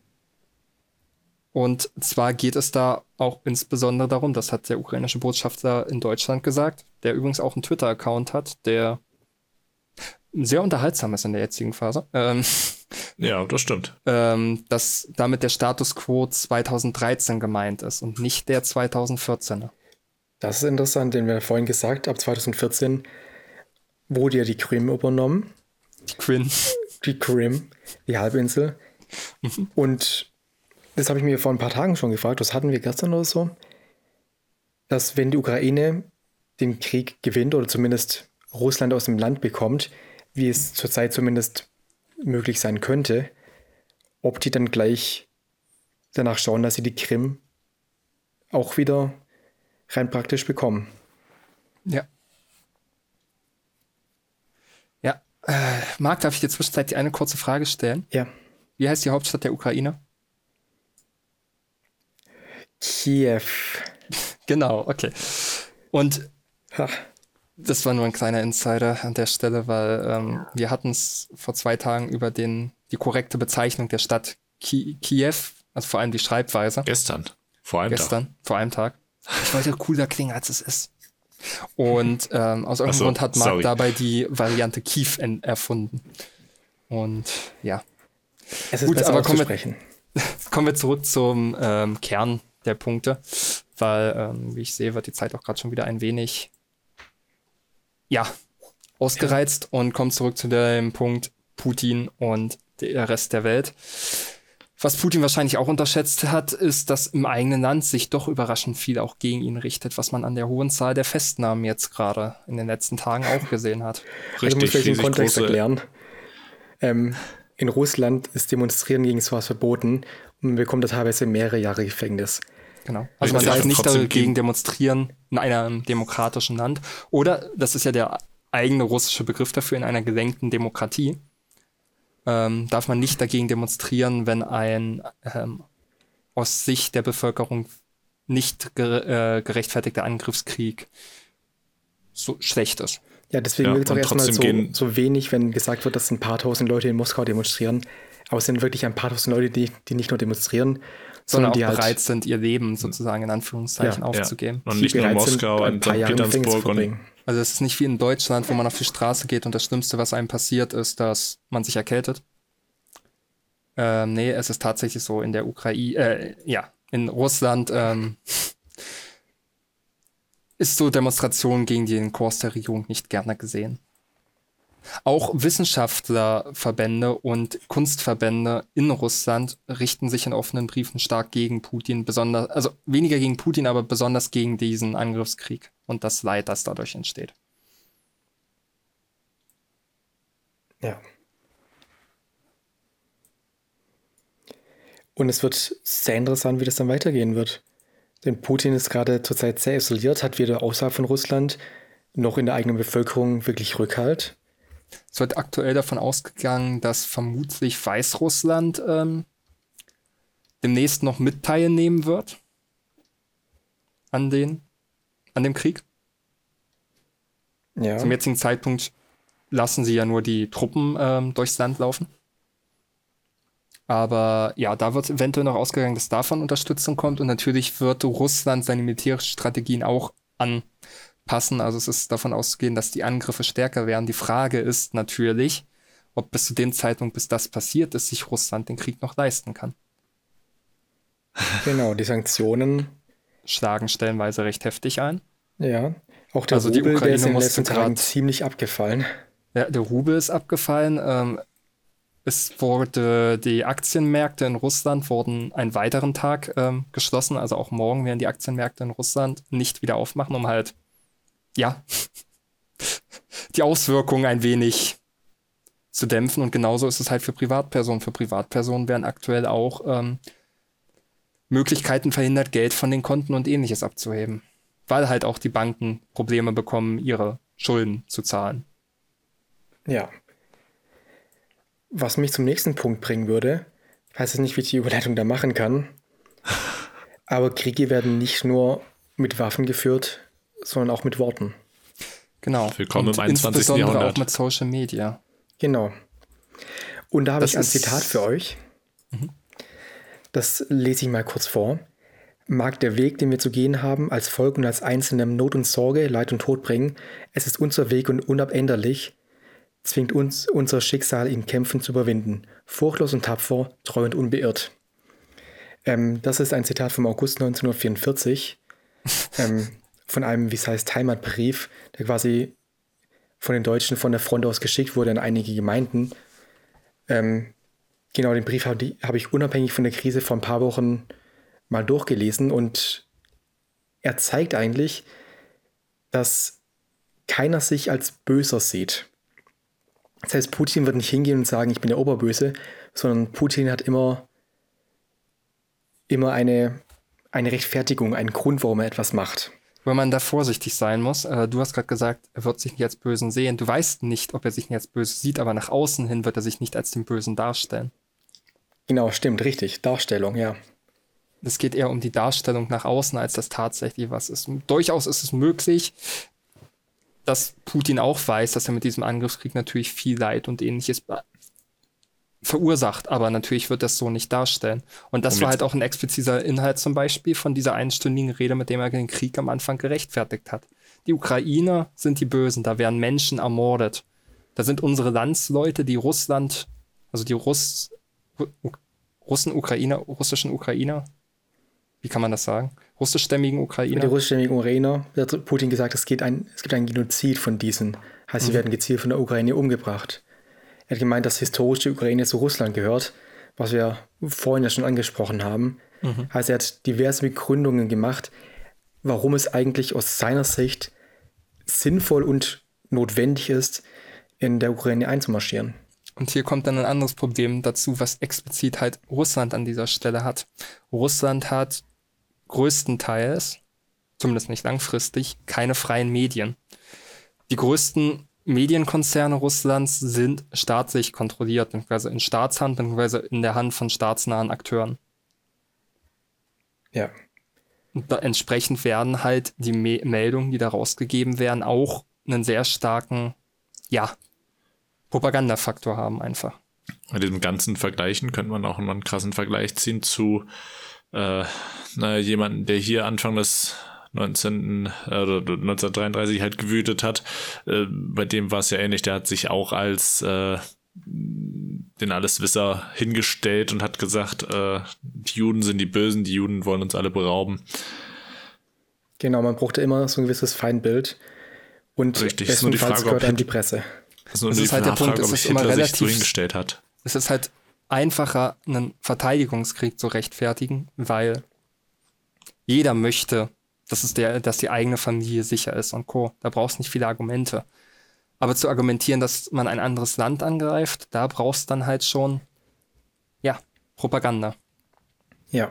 Und zwar geht es da auch insbesondere darum, das hat der ukrainische Botschafter in Deutschland gesagt, der übrigens auch einen Twitter-Account hat, der sehr unterhaltsam ist in der jetzigen Phase, ähm, Ja, das stimmt. ähm, dass damit der Status quo zweitausenddreizehn gemeint ist und nicht der zweitausendvierzehner. Das ist interessant, den wir vorhin gesagt, ab zweitausendvierzehn wurde ja die Krim übernommen. Die Quinn. Die Krim, die Halbinsel. Und das habe ich mir vor ein paar Tagen schon gefragt, das hatten wir gestern oder so, dass wenn die Ukraine den Krieg gewinnt oder zumindest Russland aus dem Land bekommt, wie es zurzeit zumindest möglich sein könnte, ob die dann gleich danach schauen, dass sie die Krim auch wieder rein praktisch bekommen. Ja. Ja. Äh, Marc, darf ich dir zwischenzeitlich eine kurze Frage stellen? Ja. Wie heißt die Hauptstadt der Ukraine? Kiew. Genau, okay. Und Ha. das war nur ein kleiner Insider an der Stelle, weil ähm, wir hatten es vor zwei Tagen über den, die korrekte Bezeichnung der Stadt Ki- Kiew, also vor allem die Schreibweise. Gestern. Vor einem Gestern, vor einem Tag. Ich wollte cooler klingen, als es ist. Und ähm, aus irgendeinem so, Grund hat Mark sorry. dabei die Variante Kiew en- erfunden. Und ja. Es ist Gut, besser aber kommen wir, auszusprechen. kommen wir zurück zum ähm, Kern der Punkte, weil, ähm, wie ich sehe, wird die Zeit auch gerade schon wieder ein wenig ja, ausgereizt ja. und kommt zurück zu dem Punkt Putin und der Rest der Welt. Was Putin wahrscheinlich auch unterschätzt hat, ist, dass im eigenen Land sich doch überraschend viel auch gegen ihn richtet, was man an der hohen Zahl der Festnahmen jetzt gerade in den letzten Tagen auch gesehen hat. Richtig, also muss ich den Kontext erklären. Ähm, in Russland ist Demonstrieren gegen sowas verboten und man bekommt da teilweise mehrere Jahre Gefängnis. Genau. Also man darf nicht dagegen demonstrieren in einem demokratischen Land. Oder, das ist ja der eigene russische Begriff dafür, in einer gelenkten Demokratie, ähm, darf man nicht dagegen demonstrieren, wenn ein ähm, aus Sicht der Bevölkerung nicht gere- äh, gerechtfertigter Angriffskrieg so schlecht ist. Ja, deswegen ja, wird es auch erstmal so, so wenig, wenn gesagt wird, dass ein paar tausend Leute in Moskau demonstrieren. Aber es sind wirklich ein paar tausend Leute, die, die nicht nur demonstrieren, sondern, sondern die auch bereit halt, sind, ihr Leben sozusagen in Anführungszeichen ja, aufzugeben. Ja. Und nicht nur in Moskau, in Sankt Petersburg. Und also es ist nicht wie in Deutschland, wo man auf die Straße geht und das Schlimmste, was einem passiert, ist, dass man sich erkältet. Ähm, nee, es ist tatsächlich so in der Ukraine, äh, ja, in Russland ähm, ist so Demonstration gegen den Kurs der Regierung nicht gerne gesehen. Auch Wissenschaftlerverbände und Kunstverbände in Russland richten sich in offenen Briefen stark gegen Putin, besonders, also weniger gegen Putin, aber besonders gegen diesen Angriffskrieg und das Leid, das dadurch entsteht. Ja. Und es wird sehr interessant, wie das dann weitergehen wird. Denn Putin ist gerade zurzeit sehr isoliert, hat weder außerhalb von Russland noch in der eigenen Bevölkerung wirklich Rückhalt. Es wird aktuell davon ausgegangen, dass vermutlich Weißrussland ähm, demnächst noch mit teilnehmen wird an, den, an dem Krieg. Ja. Zum jetzigen Zeitpunkt lassen sie ja nur die Truppen ähm, durchs Land laufen. Aber ja, da wird eventuell noch ausgegangen, dass davon Unterstützung kommt. Und natürlich wird Russland seine militärischen Strategien auch anpassen. Also es ist davon auszugehen, dass die Angriffe stärker werden. Die Frage ist natürlich, ob bis zu dem Zeitpunkt, bis das passiert ist, sich Russland den Krieg noch leisten kann. Genau, die Sanktionen schlagen stellenweise recht heftig ein. Ja, auch der also Rubel, die Ukraine der ist in den letzten musste Tagen grad- ziemlich abgefallen. Ja, der Rubel ist abgefallen. Ähm, es wurde, die Aktienmärkte in Russland wurden einen weiteren Tag ähm, geschlossen. Also auch morgen werden die Aktienmärkte in Russland nicht wieder aufmachen, um halt, ja, die Auswirkungen ein wenig zu dämpfen. Und genauso ist es halt für Privatpersonen. Für Privatpersonen werden aktuell auch ähm, Möglichkeiten verhindert, Geld von den Konten und ähnliches abzuheben. Weil halt auch die Banken Probleme bekommen, ihre Schulden zu zahlen. Ja. Was mich zum nächsten Punkt bringen würde, ich weiß jetzt nicht, wie ich die Überleitung da machen kann, aber Kriege werden nicht nur mit Waffen geführt, sondern auch mit Worten. Genau. Willkommen und im einundzwanzigsten insbesondere Jahrhundert. auch mit Social Media. Genau. Und da habe Das ich ein ist- Zitat für euch. Mhm. Das lese ich mal kurz vor. Mag der Weg, den wir zu gehen haben, als Volk und als Einzelnen Not und Sorge, Leid und Tod bringen, es ist unser Weg und unabänderlich, zwingt uns unser Schicksal in Kämpfen zu überwinden. Furchtlos und tapfer, treu und unbeirrt. Ähm, das ist ein Zitat vom August neunzehnhundertvierundvierzig, ähm, von einem, wie es heißt, Heimatbrief, der quasi von den Deutschen von der Front aus geschickt wurde an einige Gemeinden. Ähm, genau, den Brief habe hab ich unabhängig von der Krise vor ein paar Wochen mal durchgelesen und er zeigt eigentlich, dass keiner sich als Böser sieht. Das heißt, Putin wird nicht hingehen und sagen, ich bin der Oberböse, sondern Putin hat immer, immer eine, eine Rechtfertigung, einen Grund, warum er etwas macht. Weil man da vorsichtig sein muss. Äh, du hast gerade gesagt, er wird sich nicht als Bösen sehen. Du weißt nicht, ob er sich nicht als Böse sieht, aber nach außen hin wird er sich nicht als den Bösen darstellen. Genau, stimmt, richtig. Darstellung, ja. Es geht eher um die Darstellung nach außen, als das tatsächlich was ist. Durchaus ist es möglich, dass Putin auch weiß, dass er mit diesem Angriffskrieg natürlich viel Leid und ähnliches be- verursacht, aber natürlich wird das so nicht darstellen. Und das Um war jetzt- halt auch ein expliziter Inhalt zum Beispiel von dieser einstündigen Rede, mit dem er den Krieg am Anfang gerechtfertigt hat. die Ukrainer sind die Bösen, da werden Menschen ermordet. Da sind unsere Landsleute, die Russland, also die Russ, Russen, Ukrainer, russischen Ukrainer, wie kann man das sagen? Russischstämmigen Ukrainer. Die russischstämmigen Ukrainer, hat Putin gesagt, es, geht ein, es gibt einen Genozid von diesen. Heißt, sie mhm. werden gezielt von der Ukraine umgebracht. Er hat gemeint, dass historisch die Ukraine zu Russland gehört, was wir vorhin ja schon angesprochen haben. Mhm. Heißt, er hat diverse Begründungen gemacht, warum es eigentlich aus seiner Sicht sinnvoll und notwendig ist, in der Ukraine einzumarschieren. Und hier kommt dann ein anderes Problem dazu, was explizit halt Russland an dieser Stelle hat. Russland hat größtenteils, zumindest nicht langfristig, keine freien Medien. Die größten Medienkonzerne Russlands sind staatlich kontrolliert, beziehungsweise in Staatshand, beziehungsweise in der Hand von staatsnahen Akteuren. Ja. Und da entsprechend werden halt die Me- Meldungen, die da rausgegeben werden, auch einen sehr starken, ja, Propagandafaktor haben einfach. Bei diesem ganzen Vergleichen könnte man auch immer einen krassen Vergleich ziehen zu äh, naja, jemanden, der hier Anfang des neunzehnten Äh, neunzehnhundertdreiunddreißig halt gewütet hat. Äh, bei dem war es ja ähnlich, der hat sich auch als äh, den Alleswisser hingestellt und hat gesagt, äh, die Juden sind die Bösen, die Juden wollen uns alle berauben. Genau, man brauchte immer so ein gewisses Feindbild und Richtig, ist nur die Frage, gehört an die Presse. Das ist nur das die ist halt der Frage, Punkt, ob es ist Hitler immer sich so relativ hingestellt hat. Es ist halt einfacher, einen Verteidigungskrieg zu rechtfertigen, weil jeder möchte, dass, es der, dass die eigene Familie sicher ist und Co. Da brauchst du nicht viele Argumente. Aber zu argumentieren, dass man ein anderes Land angreift, da brauchst du dann halt schon, ja, Propaganda. Ja.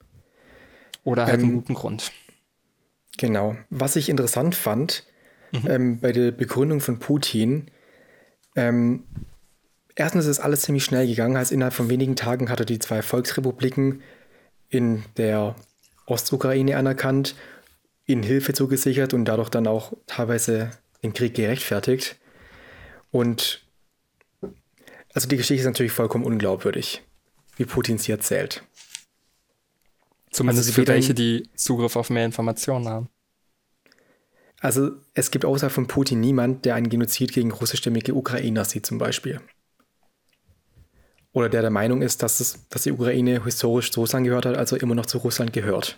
Oder halt ähm, einen guten Grund. Genau. Was ich interessant fand, mhm. ähm, bei der Begründung von Putin, ähm, erstens ist alles ziemlich schnell gegangen, heißt innerhalb von wenigen Tagen hat er die zwei Volksrepubliken in der Ostukraine anerkannt, ihnen Hilfe zugesichert und dadurch dann auch teilweise den Krieg gerechtfertigt. Und also die Geschichte ist natürlich vollkommen unglaubwürdig, wie Putin sie erzählt. Zumindest also für welche, die Zugriff auf mehr Informationen haben. Also es gibt außerhalb von Putin niemand, der einen Genozid gegen russischstämmige Ukrainer sieht zum Beispiel. Oder der der Meinung ist, dass, es, dass die Ukraine historisch zu Russland gehört hat, also immer noch zu Russland gehört.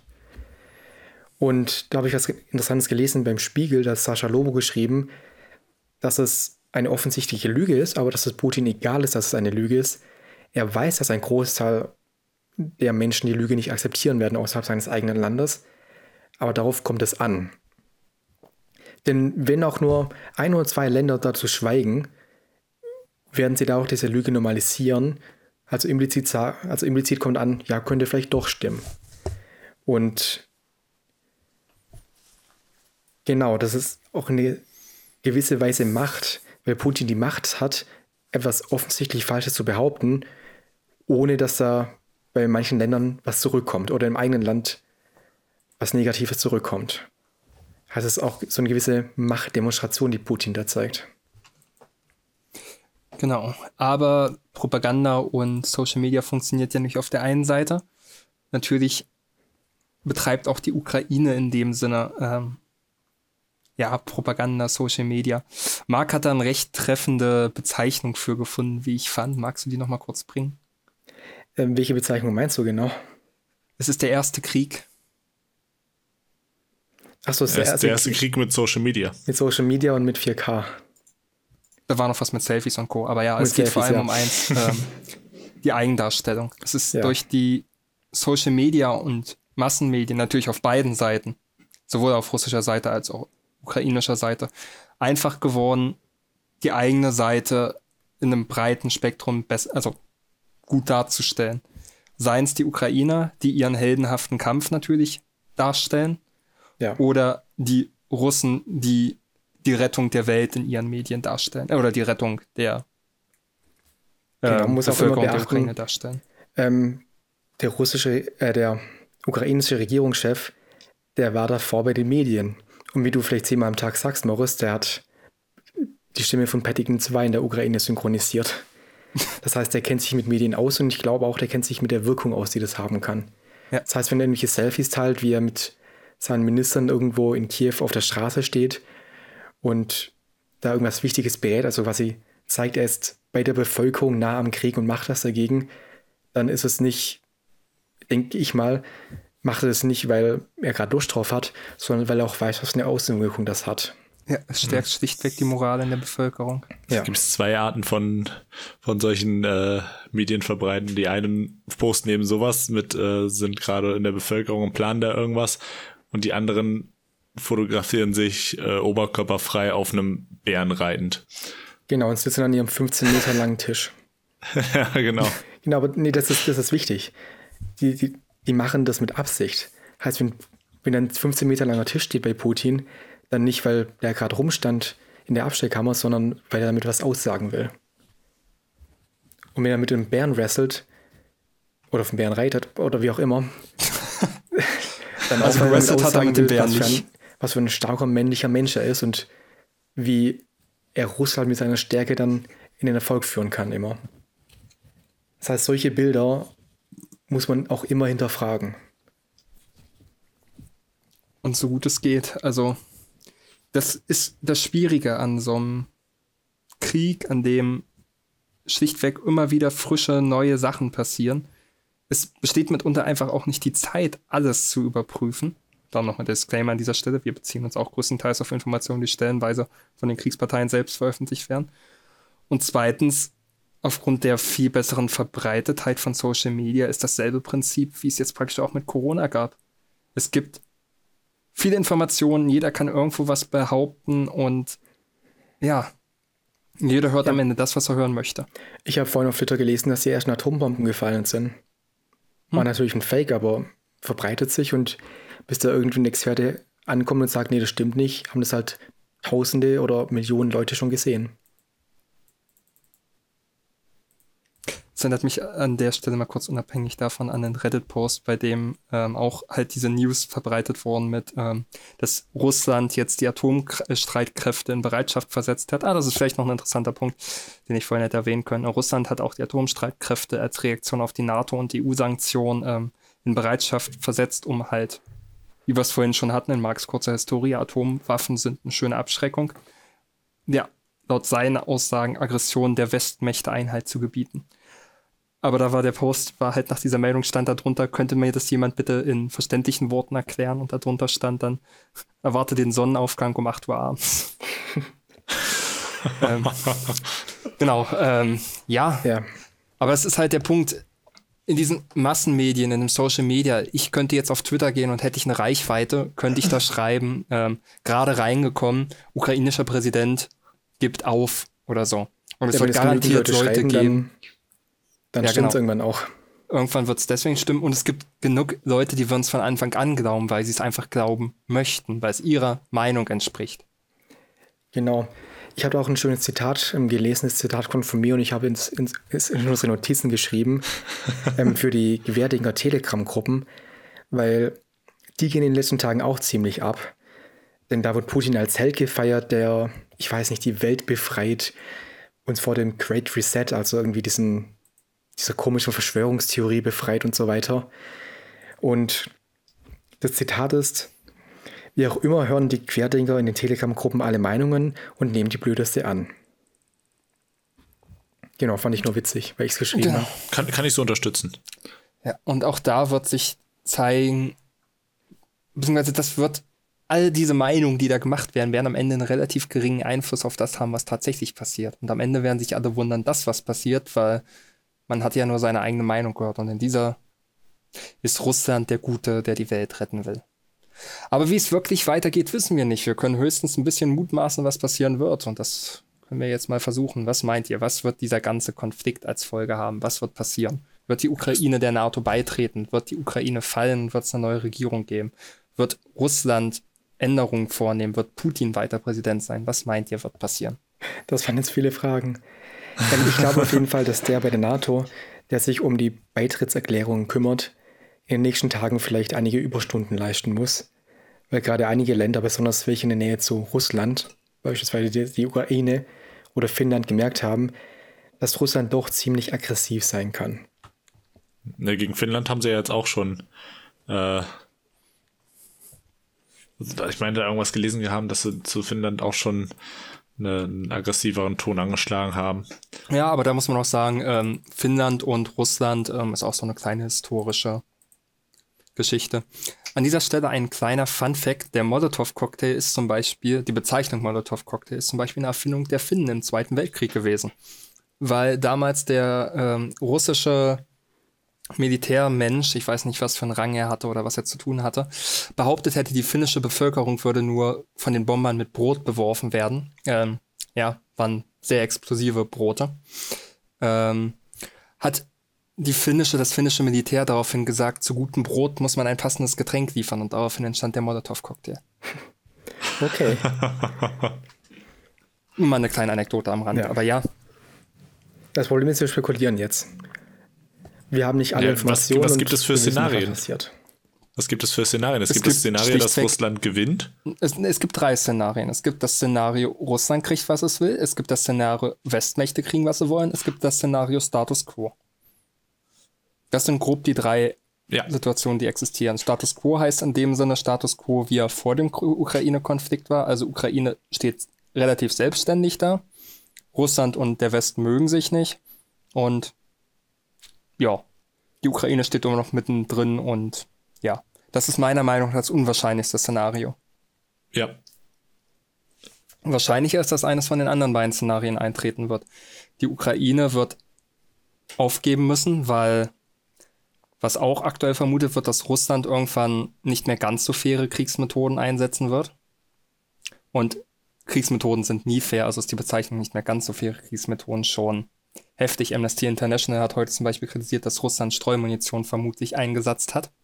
Und da habe ich was Interessantes gelesen beim Spiegel, da hat Sascha Lobo geschrieben, dass es eine offensichtliche Lüge ist, aber dass es Putin egal ist, dass es eine Lüge ist. Er weiß, dass ein Großteil der Menschen die Lüge nicht akzeptieren werden außerhalb seines eigenen Landes, aber darauf kommt es an. Denn wenn auch nur ein oder zwei Länder dazu schweigen, werden sie da auch diese Lüge normalisieren. Also implizit, also implizit kommt an, ja, könnte vielleicht doch stimmen. Und genau, das ist auch eine gewisse Weise Macht, weil Putin die Macht hat, etwas offensichtlich Falsches zu behaupten, ohne dass da bei manchen Ländern was zurückkommt oder im eigenen Land was Negatives zurückkommt. Also es ist auch so eine gewisse Machtdemonstration, die Putin da zeigt. Genau, aber Propaganda und Social Media funktioniert ja nicht auf der einen Seite. Natürlich betreibt auch die Ukraine in dem Sinne ähm, ja, Propaganda, Social Media. Marc hat da eine recht treffende Bezeichnung für gefunden, wie ich fand. Magst du die nochmal kurz bringen? Ähm, welche Bezeichnung meinst du genau? Es ist der erste Krieg. Achso, es ist der, der, erste, der erste Krieg mit Social Media. Mit Social Media und mit vier K. Da war noch was mit Selfies und Co. Aber ja, mit es geht Selfies, vor allem ja. um eins, ähm, die Eigendarstellung. Es ist ja. durch die Social Media und Massenmedien natürlich auf beiden Seiten, sowohl auf russischer Seite als auch ukrainischer Seite, einfach geworden, die eigene Seite in einem breiten Spektrum besser, also gut darzustellen. Seien es die Ukrainer, die ihren heldenhaften Kampf natürlich darstellen, ja. oder die Russen, die die Rettung der Welt in ihren Medien darstellen, äh, oder die Rettung der äh, genau, muss Bevölkerung auch immer der Ukraine beachten, darstellen. Ähm, der russische, äh, der ukrainische Regierungschef, der war davor bei den Medien. Und wie du vielleicht zehnmal am Tag sagst, Morris, der hat die Stimme von Paddington zwei in der Ukraine synchronisiert. Das heißt, der kennt sich mit Medien aus und ich glaube auch, der kennt sich mit der Wirkung aus, die das haben kann. Ja. Das heißt, wenn er irgendwelche Selfies teilt, wie er mit seinen Ministern irgendwo in Kiew auf der Straße steht und da irgendwas Wichtiges berät, also quasi zeigt, er ist bei der Bevölkerung nah am Krieg und macht das dagegen, dann ist es nicht, denke ich mal, macht er es nicht, weil er gerade Lust drauf hat, sondern weil er auch weiß, was für eine Außenwirkung das hat. Ja, es stärkt mhm. schlichtweg die Moral in der Bevölkerung. Es ja. gibt zwei Arten von, von solchen äh, Medienverbreiten. Die einen posten eben sowas mit, äh, sind gerade in der Bevölkerung und planen da irgendwas. Und die anderen fotografieren sich äh, oberkörperfrei auf einem Bären reitend. Genau, und sitzen an ihrem fünfzehn Meter langen Tisch. Ja, genau. Genau, aber nee, das ist, das ist wichtig. Die, die, die machen das mit Absicht. Heißt, wenn, wenn ein fünfzehn Meter langer Tisch steht bei Putin, dann nicht, weil der gerade rumstand in der Abstellkammer, sondern weil er damit was aussagen will. Und wenn er mit dem Bären wrestelt oder auf dem Bären reitet oder wie auch immer, dann also auch wrestelt hat er mit dem Bären was für, ein, nicht. was für ein starker männlicher Mensch er ist und wie er Russland mit seiner Stärke dann in den Erfolg führen kann immer. Das heißt, solche Bilder muss man auch immer hinterfragen. Und so gut es geht. Also das ist das Schwierige an so einem Krieg, an dem schlichtweg immer wieder frische, neue Sachen passieren. Es besteht mitunter einfach auch nicht die Zeit, alles zu überprüfen. Dann noch ein Disclaimer an dieser Stelle. Wir beziehen uns auch größtenteils auf Informationen, die stellenweise von den Kriegsparteien selbst veröffentlicht werden. Und zweitens, aufgrund der viel besseren Verbreitetheit von Social Media ist dasselbe Prinzip, wie es jetzt praktisch auch mit Corona gab. Es gibt viele Informationen, jeder kann irgendwo was behaupten und ja, jeder hört ja am Ende das, was er hören möchte. Ich habe vorhin auf Twitter gelesen, dass die ersten Atombomben gefallen sind. War hm. natürlich ein Fake, aber verbreitet sich und bis da irgendwie ein Experte ankommt und sagt, nee, das stimmt nicht, haben das halt Tausende oder Millionen Leute schon gesehen. Das erinnert mich an der Stelle mal kurz unabhängig davon an einen Reddit-Post, bei dem ähm, auch halt diese News verbreitet wurden mit, ähm, dass Russland jetzt die Atomstreitkräfte in Bereitschaft versetzt hat. Ah, das ist vielleicht noch ein interessanter Punkt, den ich vorhin hätte erwähnen können. Russland hat auch die Atomstreitkräfte als Reaktion auf die NATO und die E U-Sanktionen ähm, in Bereitschaft versetzt, um halt, wie wir es vorhin schon hatten in Marx kurzer Historie, Atomwaffen sind eine schöne Abschreckung. Ja, laut seinen Aussagen Aggression der Westmächte Einhalt zu gebieten. Aber da war der Post, war halt nach dieser Meldung stand da drunter, könnte mir das jemand bitte in verständlichen Worten erklären? Und darunter stand dann, erwarte den Sonnenaufgang um acht Uhr abends. ähm, genau, ähm, ja. ja. Aber es ist halt der Punkt, in diesen Massenmedien, in dem Social Media, ich könnte jetzt auf Twitter gehen und hätte ich eine Reichweite, könnte ich da schreiben, ähm, gerade reingekommen, ukrainischer Präsident gibt auf oder so. Und es ja, wird garantiert Leute, Leute geben. Dann, dann ja, stimmt es genau. irgendwann auch. Irgendwann wird es deswegen stimmen und es gibt genug Leute, die würden es von Anfang an glauben, weil sie es einfach glauben möchten, weil es ihrer Meinung entspricht. Genau. Ich habe auch ein schönes Zitat, ein gelesenes Zitat kommt von mir und ich habe ins, ins, in unsere Notizen geschrieben ähm, für die Gewärdiger Telegram-Gruppen, weil die gehen in den letzten Tagen auch ziemlich ab. Denn da wird Putin als Held gefeiert, der, ich weiß nicht, die Welt befreit, uns vor dem Great Reset, also irgendwie diesen, dieser komischen Verschwörungstheorie befreit und so weiter. Und das Zitat ist: Wie auch immer hören die Querdenker in den Telegram-Gruppen alle Meinungen und nehmen die blödeste an. Genau, fand ich nur witzig, weil ich es geschrieben genau. habe. Kann, kann ich so unterstützen. Ja, und auch da wird sich zeigen, beziehungsweise das wird, all diese Meinungen, die da gemacht werden, werden am Ende einen relativ geringen Einfluss auf das haben, was tatsächlich passiert. Und am Ende werden sich alle wundern, dass was passiert, weil man hat ja nur seine eigene Meinung gehört. Und in dieser ist Russland der Gute, der die Welt retten will. Aber wie es wirklich weitergeht, wissen wir nicht. Wir können höchstens ein bisschen mutmaßen, was passieren wird. Und das können wir jetzt mal versuchen. Was meint ihr? Was wird dieser ganze Konflikt als Folge haben? Was wird passieren? Wird die Ukraine der NATO beitreten? Wird die Ukraine fallen? Wird es eine neue Regierung geben? Wird Russland Änderungen vornehmen? Wird Putin weiter Präsident sein? Was meint ihr, wird passieren? Das waren jetzt viele Fragen. Ich glaube auf jeden Fall, dass der bei der NATO, der sich um die Beitrittserklärungen kümmert, in den nächsten Tagen vielleicht einige Überstunden leisten muss, weil gerade einige Länder, besonders welche in der Nähe zu Russland, beispielsweise die, die Ukraine oder Finnland, gemerkt haben, dass Russland doch ziemlich aggressiv sein kann. Ne, gegen Finnland haben sie ja jetzt auch schon äh, Ich meine, da irgendwas gelesen haben, dass sie zu Finnland auch schon eine, einen aggressiveren Ton angeschlagen haben. Ja, aber da muss man auch sagen, ähm, Finnland und Russland ähm, ist auch so eine kleine historische Geschichte. An dieser Stelle ein kleiner Fun-Fact: Der Molotow-Cocktail ist zum Beispiel, die Bezeichnung Molotow-Cocktail ist zum Beispiel eine Erfindung der Finnen im Zweiten Weltkrieg gewesen. Weil damals der ähm, russische Militärmensch, ich weiß nicht, was für einen Rang er hatte oder was er zu tun hatte, behauptet hätte, die finnische Bevölkerung würde nur von den Bombern mit Brot beworfen werden. Ähm, ja, waren sehr explosive Brote. Ähm, hat die finnische, das finnische Militär daraufhin gesagt, zu gutem Brot muss man ein passendes Getränk liefern, und daraufhin entstand der Molotow-Cocktail. Okay. Nur mal eine kleine Anekdote am Rand, Ja. aber ja. Das Problem ist, wir spekulieren jetzt. Wir haben nicht alle Ja, Informationen. was, was und gibt es für wir wissen nicht, was Szenarien? passiert. Was gibt es für Szenarien? Es, Es gibt gibt das Szenario, dass schlichtweg- Russland gewinnt. Es, es gibt drei Szenarien. Es gibt das Szenario, Russland kriegt, was es will. Es gibt das Szenario, Westmächte kriegen, was sie wollen. Es gibt das Szenario Status Quo. Das sind grob die drei Ja. Situationen, die existieren. Status Quo heißt in dem Sinne Status Quo, wie er vor dem Ukraine-Konflikt war. Also Ukraine steht relativ selbstständig da. Russland und der Westen mögen sich nicht. Und ja, die Ukraine steht immer noch mittendrin, und ja, das ist meiner Meinung nach das unwahrscheinlichste Szenario. Ja. Wahrscheinlicher ist, dass eines von den anderen beiden Szenarien eintreten wird. Die Ukraine wird aufgeben müssen, weil, was auch aktuell vermutet wird, dass Russland irgendwann nicht mehr ganz so faire Kriegsmethoden einsetzen wird. Und Kriegsmethoden sind nie fair, also ist die Bezeichnung nicht mehr ganz so faire Kriegsmethoden schon heftig. Amnesty International hat heute zum Beispiel kritisiert, dass Russland Streumunition vermutlich eingesetzt hat.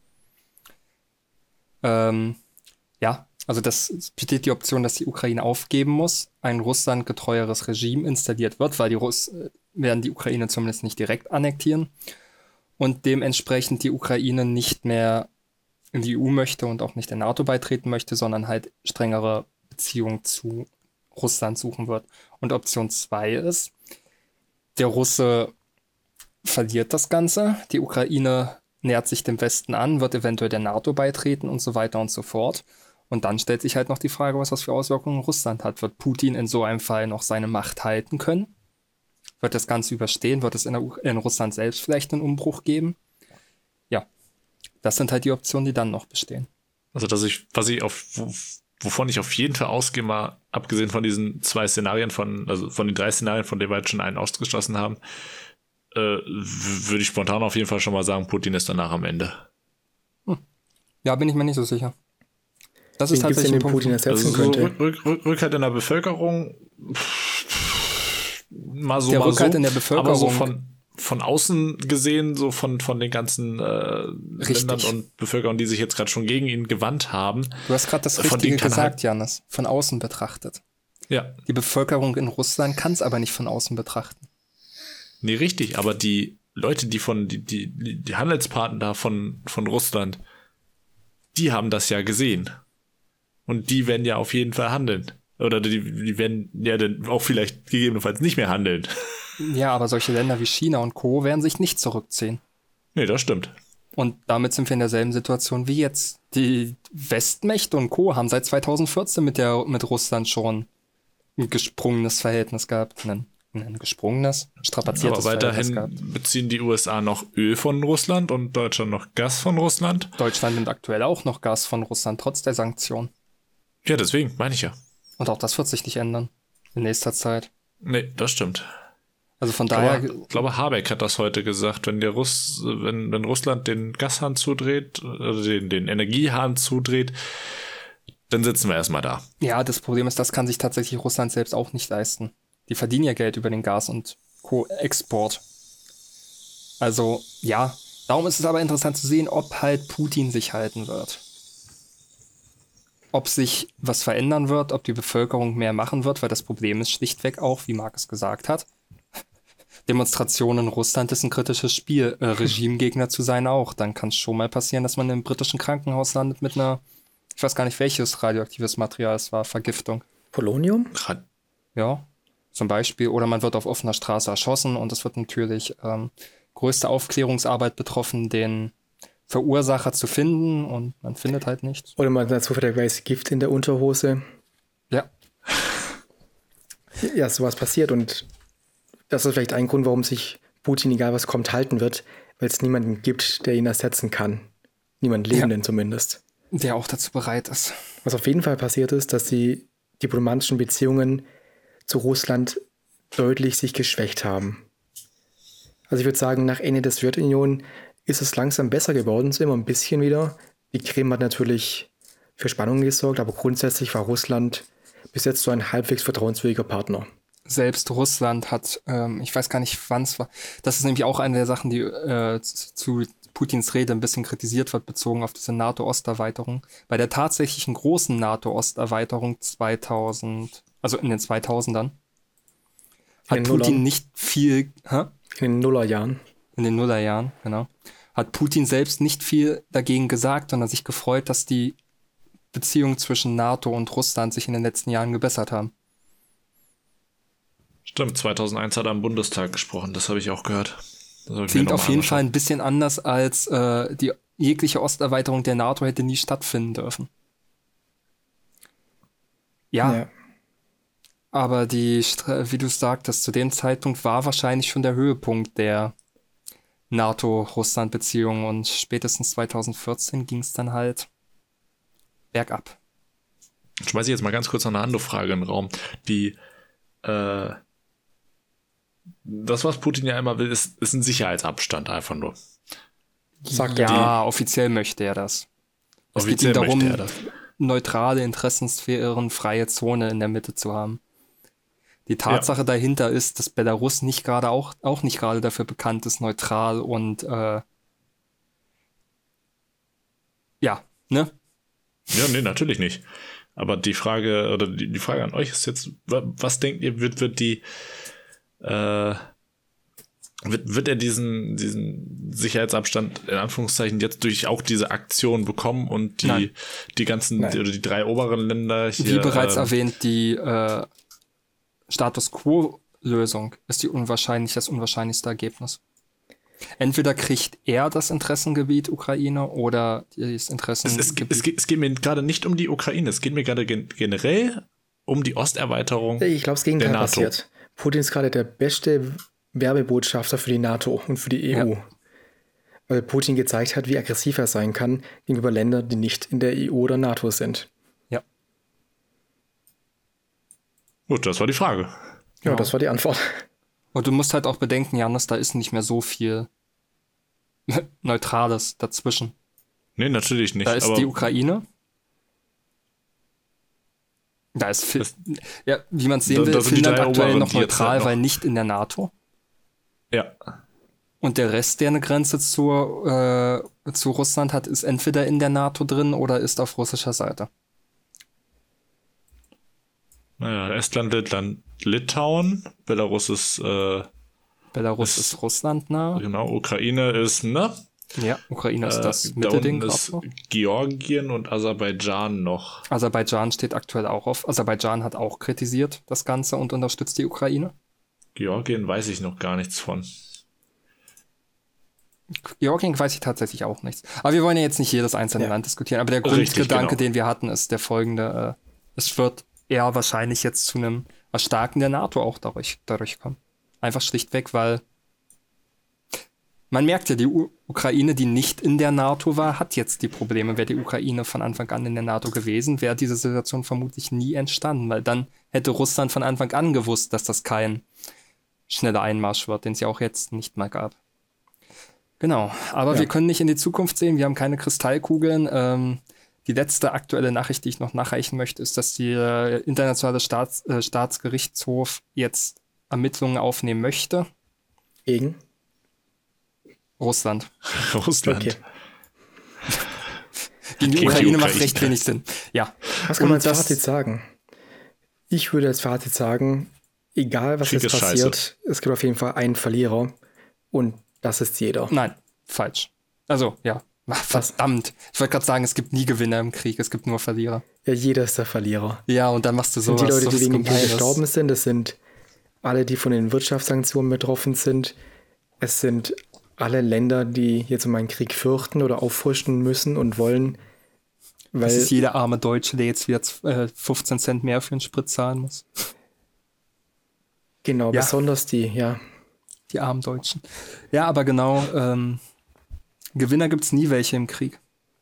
Ähm, ja, also das besteht die Option, dass die Ukraine aufgeben muss, ein Russland getreueres Regime installiert wird, weil die Russen werden die Ukraine zumindest nicht direkt annektieren, und dementsprechend die Ukraine nicht mehr in die E U möchte und auch nicht der NATO beitreten möchte, sondern halt strengere Beziehungen zu Russland suchen wird. Und Option zwei ist, der Russe verliert das Ganze, die Ukraine nähert sich dem Westen an, wird eventuell der NATO beitreten und so weiter und so fort. Und dann stellt sich halt noch die Frage, was das für Auswirkungen Russland hat. Wird Putin in so einem Fall noch seine Macht halten können? Wird das Ganze überstehen? Wird es in, der U- in Russland selbst vielleicht einen Umbruch geben? Ja, das sind halt die Optionen, die dann noch bestehen. Also, dass ich, was ich auf, wovon ich auf jeden Fall ausgehe, mal abgesehen von diesen zwei Szenarien, von, also von den drei Szenarien, von denen wir jetzt schon einen ausgeschlossen haben, äh, w- würde ich spontan auf jeden Fall schon mal sagen, Putin ist danach am Ende. Ja, bin ich mir nicht so sicher. Das Wen ist gibt es denn, tatsächlich ein den Punkt. Putin ersetzen Also so könnte? Rück, Rück, Rück, Rückhalt in der Bevölkerung, pff, mal so, Der mal Rückhalt so, in der aber Bevölkerung. so von, von außen gesehen, so von, von den ganzen äh, Ländern und Bevölkerung, die sich jetzt gerade schon gegen ihn gewandt haben. Du hast gerade das Von Richtige denen kann gesagt, halt- Janis. Von außen betrachtet. Ja, Die Bevölkerung in Russland kann es aber nicht von außen betrachten. nee, richtig, aber die Leute, die von, die, die, die Handelspartner da von, von Russland, die haben das ja gesehen. Und die werden ja auf jeden Fall handeln. Oder die, die werden ja dann auch vielleicht gegebenenfalls nicht mehr handeln. Ja, aber solche Länder wie China und Co. werden sich nicht zurückziehen. Nee, das stimmt. Und damit sind wir in derselben Situation wie jetzt. Die Westmächte und Co. haben seit zweitausendvierzehn mit, der, mit Russland schon ein gesprungenes Verhältnis gehabt. Ein, ein gesprungenes, strapaziertes Aber Verhältnis weiterhin gehabt. beziehen die U S A noch Öl von Russland und Deutschland noch Gas von Russland. Deutschland nimmt aktuell auch noch Gas von Russland, trotz der Sanktionen. Ja, deswegen, meine ich ja. Und auch das wird sich nicht ändern in nächster Zeit. Nee, das stimmt. Also von Ich daher, glaube, ich glaube, Habeck hat das heute gesagt, wenn der Russ, wenn, wenn Russland den Gashahn zudreht, also den, den Energiehahn zudreht, dann sitzen wir erstmal da. ja, das Problem ist, das kann sich tatsächlich Russland selbst auch nicht leisten. Die verdienen ja Geld über den Gas- und Co-Export. Also, ja, darum ist es aber interessant zu sehen, ob halt Putin sich halten wird. Ob sich was verändern wird, ob die Bevölkerung mehr machen wird, weil das Problem ist schlichtweg auch, wie Marc es gesagt hat, Demonstrationen in Russland ist ein kritisches Spiel, äh, Regimegegner zu sein auch. Dann kann es schon mal passieren, dass man im britischen Krankenhaus landet mit einer, ich weiß gar nicht welches radioaktives Material es war, Vergiftung. Polonium? Grad- Ja, zum Beispiel. Oder man wird auf offener Straße erschossen, und es wird natürlich ähm, größte Aufklärungsarbeit betroffen, den Verursacher zu finden und man findet halt nichts. Oder man hat zufälligerweise Gift in der Unterhose. Ja. Ja, sowas passiert und das ist vielleicht ein Grund, warum sich Putin, egal was kommt, halten wird, weil es niemanden gibt, der ihn ersetzen kann. Niemand Lebenden ja. zumindest. Der auch dazu bereit ist. Was auf jeden Fall passiert ist, dass die diplomatischen Beziehungen zu Russland deutlich sich geschwächt haben. Also ich würde sagen, nach Ende der Sowjetunion ist es langsam besser geworden, so immer ein bisschen wieder. Die Krim hat natürlich für Spannungen gesorgt, aber grundsätzlich war Russland bis jetzt so ein halbwegs vertrauenswürdiger Partner. Selbst Russland hat, ähm, ich weiß gar nicht, wann es war, das ist nämlich auch eine der Sachen, die äh, zu Putins Rede ein bisschen kritisiert wird, bezogen auf diese NATO-Osterweiterung. Bei der tatsächlichen großen NATO-Osterweiterung zweitausend, also in den zweitausendern, hat Putin nicht viel... Hä? In den Nullerjahren. In den Nullerjahren, genau. Hat Putin selbst nicht viel dagegen gesagt, sondern sich gefreut, dass die Beziehungen zwischen NATO und Russland sich in den letzten Jahren gebessert haben. Stimmt, zweitausendeins hat er im Bundestag gesprochen, das habe ich auch gehört. Klingt auf jeden Fall ein bisschen anders, als äh, die jegliche Osterweiterung der NATO hätte nie stattfinden dürfen. Ja, ja. Aber die, wie du sagtest, zu dem Zeitpunkt war wahrscheinlich schon der Höhepunkt der NATO-Russland-Beziehungen und spätestens zweitausendvierzehn ging es dann halt bergab. Schmeiße ich jetzt mal ganz kurz noch eine andere Frage in den Raum. Die, äh, das, was Putin ja immer will, ist, ist ein Sicherheitsabstand einfach nur. Sagt er. Ja, offiziell möchte er das. Es geht ihm darum, neutrale Interessensphären, freie Zone in der Mitte zu haben. Die Tatsache ja. dahinter ist, dass Belarus nicht gerade auch, auch nicht gerade dafür bekannt ist, neutral und äh, ja, ne? Ja, nee, natürlich nicht. Aber die Frage, oder die, die Frage an euch ist jetzt, was denkt ihr, wird, wird die äh, wird, wird er diesen, diesen Sicherheitsabstand in Anführungszeichen jetzt durch auch diese Aktion bekommen und die, Nein. die ganzen, Nein. oder die drei oberen Länder hier. Wie bereits äh, erwähnt, die äh, Status Quo-Lösung ist die unwahrscheinlich, das unwahrscheinlichste Ergebnis. Entweder kriegt er das Interessengebiet Ukraine oder das Interessengebiet... Es, es, es, geht, es geht mir gerade nicht um die Ukraine, es geht mir gerade gen- generell um die Osterweiterung. Ich glaube, das Gegenteil passiert. Putin ist gerade der beste Werbebotschafter für die NATO und für die E U. Ja. Weil Putin gezeigt hat, wie aggressiv er sein kann gegenüber Ländern, die nicht in der E U oder NATO sind. Ja. Gut, das war die Frage. Ja, genau. Das war die Antwort. Und du musst halt auch bedenken, Janis, da ist nicht mehr so viel Neutrales dazwischen. Nee, natürlich nicht. Da ist aber die Ukraine. Da ist, Fi- ja, wie man es sehen will, Finnland aktuell noch neutral, noch. weil nicht in der NATO. Ja. Und der Rest, der eine Grenze zur, äh, zu Russland hat, ist entweder in der NATO drin oder ist auf russischer Seite. Naja, Estland, Lettland, Litauen, Belarus ist äh, Belarus ist, ist Russland nah. Genau, Ukraine ist, ne? Ja, Ukraine ist das äh, Mittelding. Da ist Georgien und Aserbaidschan noch. Aserbaidschan steht aktuell auch auf. Aserbaidschan hat auch kritisiert das Ganze und unterstützt die Ukraine. Georgien weiß ich noch gar nichts von. Georgien weiß ich tatsächlich auch nichts. Aber wir wollen ja jetzt nicht jedes einzelne ja. Land diskutieren. Aber der Grundgedanke, genau. den wir hatten, ist der folgende. Äh, es wird eher wahrscheinlich jetzt zu einem Erstarken der NATO auch dadurch, dadurch kommen. Einfach schlichtweg, weil man merkt ja, die U- Ukraine, die nicht in der NATO war, hat jetzt die Probleme. Wäre die Ukraine von Anfang an in der NATO gewesen, wäre diese Situation vermutlich nie entstanden, weil dann hätte Russland von Anfang an gewusst, dass das kein schneller Einmarsch wird, den es ja auch jetzt nicht mehr gab. Genau, aber ja. wir können nicht in die Zukunft sehen, wir haben keine Kristallkugeln. Ähm, die letzte aktuelle Nachricht, die ich noch nachreichen möchte, ist, dass der internationale Staats, äh, Staatsgerichtshof jetzt Ermittlungen aufnehmen möchte. Gegen? Russland. Russland. Okay. Gegen die Ukraine macht recht wenig Sinn. Ja. Was kann man als Fazit sagen? Ich würde als Fazit sagen, egal was Krieg jetzt passiert, scheiße. Es gibt auf jeden Fall einen Verlierer und das ist jeder. Nein, falsch. Also, ja. Ach, verdammt. Ich wollte gerade sagen, es gibt nie Gewinner im Krieg, es gibt nur Verlierer. Ja, jeder ist der Verlierer. Ja, und dann machst du sowas. Und die Leute, die wegen dem Krieg gestorben sind, das sind alle, die von den Wirtschaftssanktionen betroffen sind. Es sind alle Länder, die jetzt um einen Krieg fürchten oder auffrischen müssen und wollen. Weil das ist jeder arme Deutsche, der jetzt wieder äh, fünfzehn Cent mehr für einen Sprit zahlen muss. Genau, ja. Besonders die, ja. Die armen Deutschen. Ja, aber genau, ähm, Gewinner gibt es nie welche im Krieg.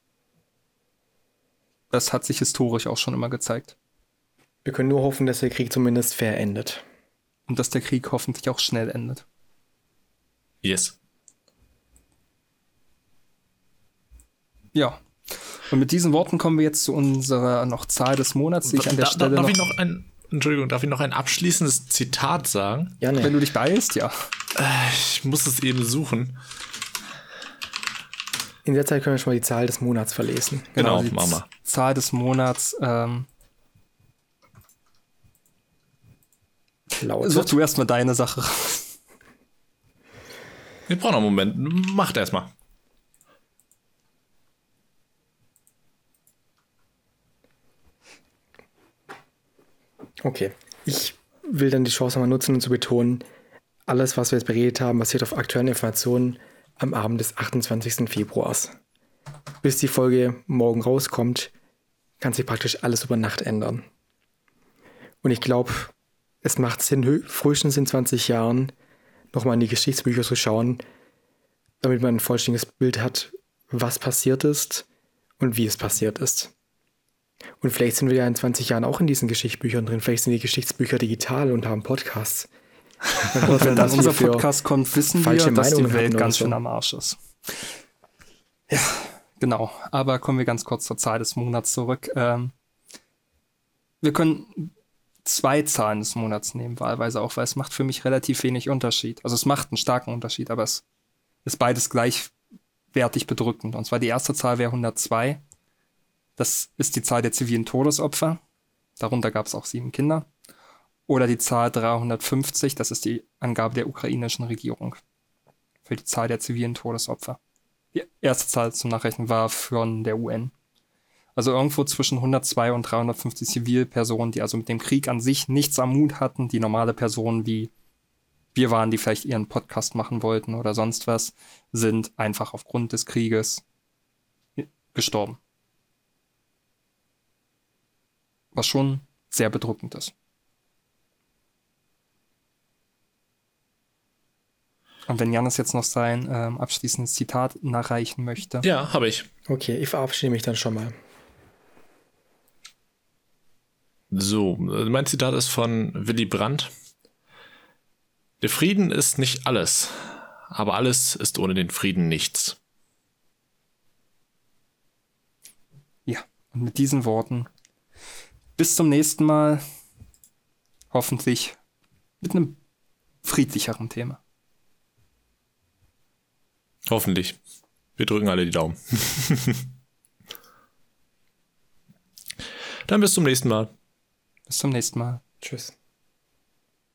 Das hat sich historisch auch schon immer gezeigt. Wir können nur hoffen, dass der Krieg zumindest fair endet. Und dass der Krieg hoffentlich auch schnell endet. Yes. Ja. Und mit diesen Worten kommen wir jetzt zu unserer noch Zahl des Monats, die ich an der da, Stelle darf noch... Ich noch ein, Entschuldigung, darf ich noch ein abschließendes Zitat sagen? Ja, nee. Wenn du dich beeilst, ja. Ich muss es eben suchen. In der Zeit können wir schon mal die Zahl des Monats verlesen. Genau, genau die Mama. Z- Zahl des Monats. Ähm, Such du erstmal deine Sache raus. Wir brauchen noch einen Moment. Macht erstmal. Okay. Ich will dann die Chance mal nutzen, um zu betonen, alles, was wir jetzt beredet haben, basiert auf aktuellen Informationen am Abend des achtundzwanzigsten Februars. Bis die Folge morgen rauskommt, kann sich praktisch alles über Nacht ändern. Und ich glaube, es macht Sinn, frühestens in zwanzig Jahren nochmal in die Geschichtsbücher zu schauen, damit man ein vollständiges Bild hat, was passiert ist und wie es passiert ist. Und vielleicht sind wir ja in zwanzig Jahren auch in diesen Geschichtsbüchern drin. Vielleicht sind die Geschichtsbücher digital und haben Podcasts. Und wenn dann unser Podcast kommt, wissen wir, dass Meinungen die Welt ganz so. schön am Arsch ist. Ja, genau. Aber kommen wir ganz kurz zur Zahl des Monats zurück. Ähm, wir können zwei Zahlen des Monats nehmen, wahlweise auch, weil es macht für mich relativ wenig Unterschied. Also es macht einen starken Unterschied, aber es ist beides gleichwertig bedrückend. Und zwar die erste Zahl wäre hundertzwei. Das ist die Zahl der zivilen Todesopfer. Darunter gab es auch sieben Kinder. Oder die Zahl dreihundertfünfzig, das ist die Angabe der ukrainischen Regierung für die Zahl der zivilen Todesopfer. Die erste Zahl zum Nachrechnen war von der U N. Also irgendwo zwischen hundertzwei und dreihundertfünfzig Zivilpersonen, die also mit dem Krieg an sich nichts am Hut hatten, die normale Personen wie wir waren, die vielleicht ihren Podcast machen wollten oder sonst was, sind einfach aufgrund des Krieges gestorben. Was schon sehr bedrückend ist. Und wenn Jannis jetzt noch sein ähm, abschließendes Zitat nachreichen möchte. Ja, habe ich. Okay, ich verabschiede mich dann schon mal. So, mein Zitat ist von Willy Brandt. Der Frieden ist nicht alles, aber alles ist ohne den Frieden nichts. Ja, und mit diesen Worten bis zum nächsten Mal. Hoffentlich mit einem friedlicheren Thema. Hoffentlich. Wir drücken alle die Daumen. Dann bis zum nächsten Mal. Bis zum nächsten Mal. Tschüss.